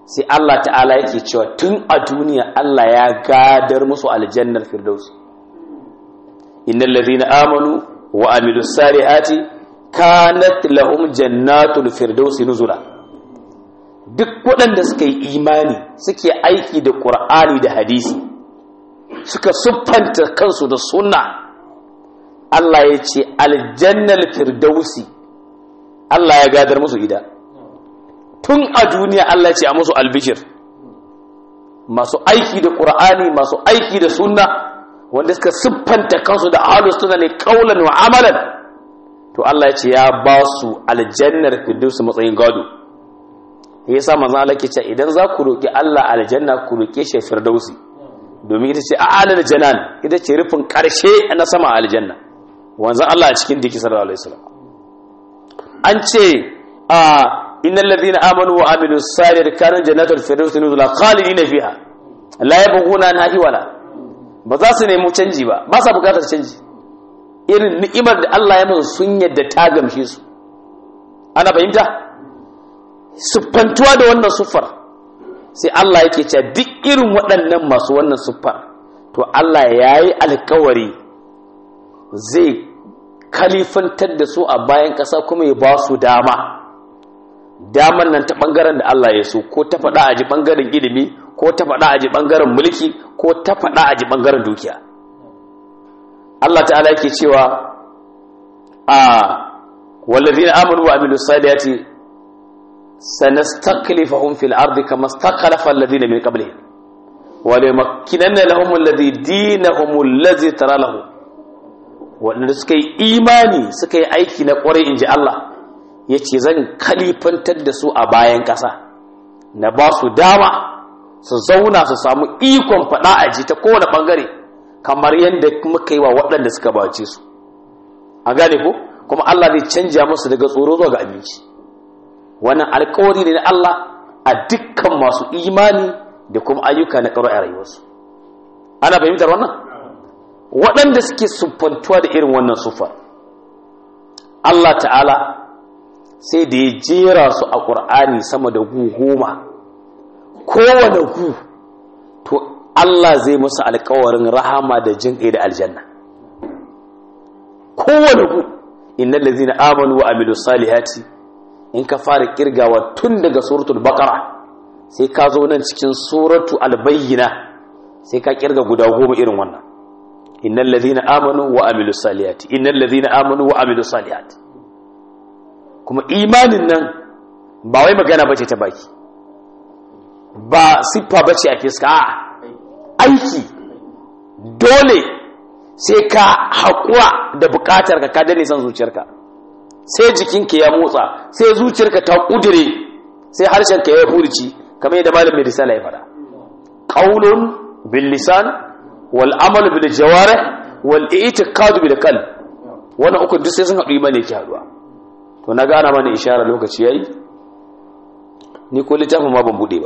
sai Allah ta'ala yake cewa tun a duniya Allah ya gadar musu aljannar firdaus. Innal ladhina amanu wa amilus salihati kanat lahum jannatul firdaus nuzula. Duk waɗanda suka yi imani suke aiki da Qur'ani da hadisi suka siffanta kansu da sunna, Allah ya ce aljannal firdausi Allah ya gadar musu ida. Tun a duniya Allah ya ce a musu albishir, masu aiki da Qur'ani, masu aiki da sunna, wanda suka siffanta kansu da ahlus sunna ne qaulan wa amalan, to Allah ya ce ya ba su aljannar firdausi matsayin gado. Yasa manzo Allah ke cewa idan za ku roki Allah aljanna ku roke shi firdausi, domin ita ce a'lal janan, ita ce rufin karshe na sama aljanna. Wanzan Allah a cikin diki sallallahu alaihi wasallam an ce innal ladhina amanu wa amilus salihati kana jannatul firdausi nuzula khalidina fiha la yabghuna anha hiwala. Ba za su nemi canji ba, ba sa bukatar canji. Irin ni'imar da Allah ya musu sun yadda ta gamshe su. Ana fahimta? Siffantuwa da wannan siffar sai Allah yake cewa duk irin waɗannan masu wannan siffar to Allah yayi alƙawari zai kalifantar da su a bayan ƙasa kuma ya ba su daman nan ta ɓangaren da Allah ya so, ko ta faɗa a ji ɓangaren ilimi, ko ta faɗa a ji ɓangaren mulki, ko ta faɗa a ji ɓangaren dukiya. Allah ta'ala yake cewa wallazina amanu wa amilus salihati sanastakhlifahum fil ardi kama istakhlafa alladhina min qablihim wa lamakkinanna lahum alladhi dinahum alladhi tara lahum. Waɗanda suka yi imani suka yi aiki na ƙwarai in ji Allah ya ce zan kalifantar da su a bayan ƙasa, na ba su dama su zauna su samu ikon faɗa a ji ta kowane ɓangare kamar yadda muka yi wa waɗanda suka bace su. A gane ko kuma Allah zai canja musu daga tsoro zuwa ga aminci. Wannan alƙawari ne na Allah a dukkan masu imani da kuma ayyuka na ƙwarai a rayuwarsu. Ana fahimtar wannan? Waɗanda suke siffantuwa da irin wannan sufa, Allah ta'ala sai da ya jera su a ƙur'ani sama da goma. Kowane gu to Allah zai musu alƙawarin rahama da jin ƙai da aljanna. Kowane gu innal ladzina amanu wa amilus salihati, in ka fara kirgawa tun daga suratul baqara sai ka zo nan cikin suratu al-bayyina sai ka kirga guda 10 irin wannan. Innal ladhina amanu wa amilus salihati, innal ladhina amanu wa amilus salihati. Kuma imanin nan ba wai magana bace ta baki, ba siffa bace a fiska, aiki. Dole sai ka haƙura da buƙatar ka dane san zuciyarka, sai jikinka ya motsa, sai zuciyarka ta kudure, sai harshenka ya furici, kamar yadda malamin risala ya faɗa. Qaulun bil lisan wal amalu bil jawarih wal i'tiqadu bil qalb. Wannan uku duk sai sun haɗu imani yake haɗuwa. To na gana mana isharar lokaci yayi, ni ko littafin ma ban bude ba.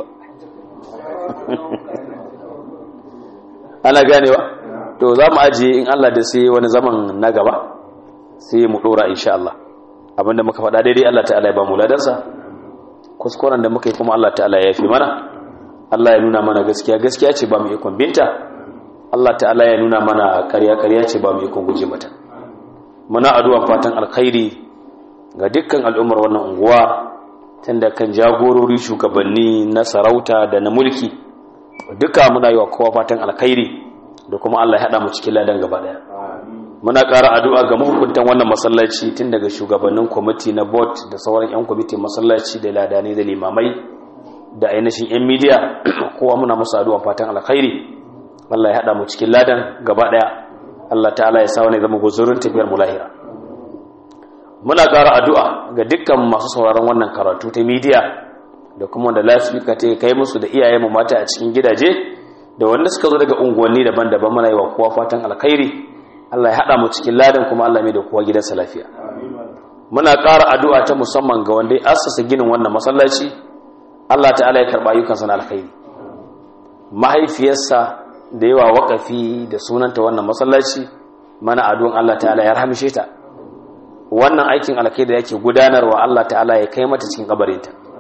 Ana ganewa? To za mu ajiye in Allah da sai wani zaman na gaba sai mu dora insha Allah. Abinda muka faɗa daidai Allah ta'ala ya ba mu ladansa, kuskuren da muka yi kuma Allah ta'ala ya yafi mana. Allah ya nuna mana gaskiya gaskiya ce ba mu ikon binta, Allah ta'ala ya nuna mana ƙarya ce ba mu ikon guje mata. Muna addu'a fatan alkhairi ga dukkan al'ummar wannan unguwa, tunda kan jagorori, shugabanni na sarauta da na mulki, duka muna yi wa kowa fatan alkhairi da kuma Allah ya haɗa mu cikin ladan gaba daya. Muna ƙara addu'a ga mahukuntan wannan masallaci, tun daga shugabannin kwamiti na board da sauran 'yan kwamitin masallaci da ladani da limamai da ainihin 'yan midiya, kowa muna musu addu'a fatan alkhairi. Allah ya haɗa mu cikin ladan gaba daya. Allah ta'ala ya sa wani zama guzurin tafiyar mu lahira. Muna ƙara addu'a ga dukkan masu sauraron wannan karatu ta midiya da kuma da lasfika ta kai musu da iyayen mu mata a cikin gidaje da wanda suka zo daga unguwanni daban-daban. Muna yi wa kowa fatan alkhairi. Allah ya haɗa mu cikin ladan kuma Allah mai da kowa gidansa lafiya. Muna ƙara addu'a ta musamman ga wanda ya assasa ginin wannan masallaci. Allah ta'ala ya karɓa ayyukansa na alkhairi. Mahaifiyarsa da yawa waƙafi da sunanta wannan masallaci, mana addu'an Allah ta'ala ya rahmishe ta. Wannan aikin alkhairi da yake gudanarwa Allah ta'ala ya kai mata cikin kabarinta.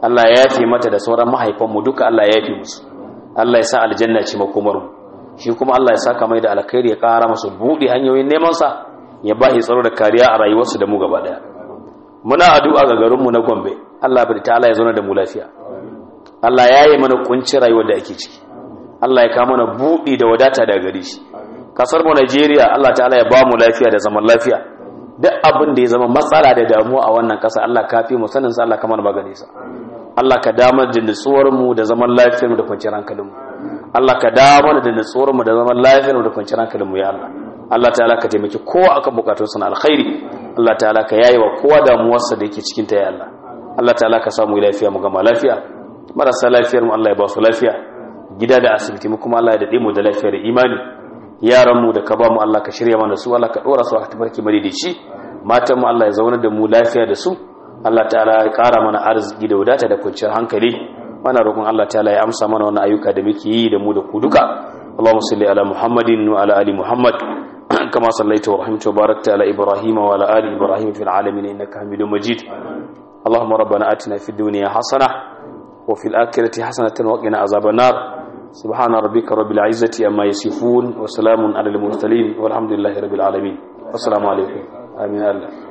Allah ya yafe mata da sauran mahaifanmu duka Allah ya yafe musu. Allah ya sa aljanna ce makomar mu. Shi kuma Allah ya saka mai da alkhairi, ya ƙara masa buɗe hanyoyin neman sa, ya ba shi tsaro da kariya a rayuwarsu da mu gaba daya. Muna addu'a ga garinmu na Gombe, Allah bai ta'ala ya zauna da mu lafiya. Allah ya yi mana kuncin rayuwar da ake ciki. Allah ya kawo mana buɗi da wadata daga gare shi. Kasar mu Najeriya, Allah ta'ala ya ba mu lafiya da zaman lafiya. Duk abin da ya zama matsala da damuwa a wannan ƙasa, Allah ka fi mu sanin sa, Allah ka mana magane sa. Allah ka damar da nutsuwar mu da zaman lafiyar mu da kwanciyar hankalin mu. Allah ka damar da nutsuwar mu da zaman lafiyar mu da kwanciyar hankalin mu ya Allah. Allah ta'ala ka taimaki kowa akan bukatun sa na alkhairi. Allah ta'ala ka yayi wa kowa damuwarsa da yake cikin ta ya Allah. Allah ta'ala ka samu lafiya mu gama lafiya. Marasa lafiyar mu Allah ya ba su lafiya. Gida da asibiti mu kuma Allah ya dade mu da lafiya da imani. Yaran mu da ka ba mu Allah ka shirya mana su, Allah ka dora su a tafarki madidici. Matan mu Allah ya zauna da mu lafiya da su. Allah ta'ala ya kara mana arziki da wadata da kwanciyar hankali. Mana roƙon Allah ta'ala ya amsa mana wannan ayyuka da muke yi da mu da ku duka. Allahumma salli ala Muhammadin wa ala ali Muhammad kama sallaita wa rahimta wa barakta ala Ibrahim wa ala ali Ibrahim fil alamin innaka Hamidum Majid. Allahumma rabbana atina fid dunya hasanah wa fil akhirati hasanatan wa qina azaban nar. Subhana rabbika rabbil izzati amma yasifun wa salamun alal mursalin walhamdulillahi rabbil alamin. Assalamu alaikum. Amin.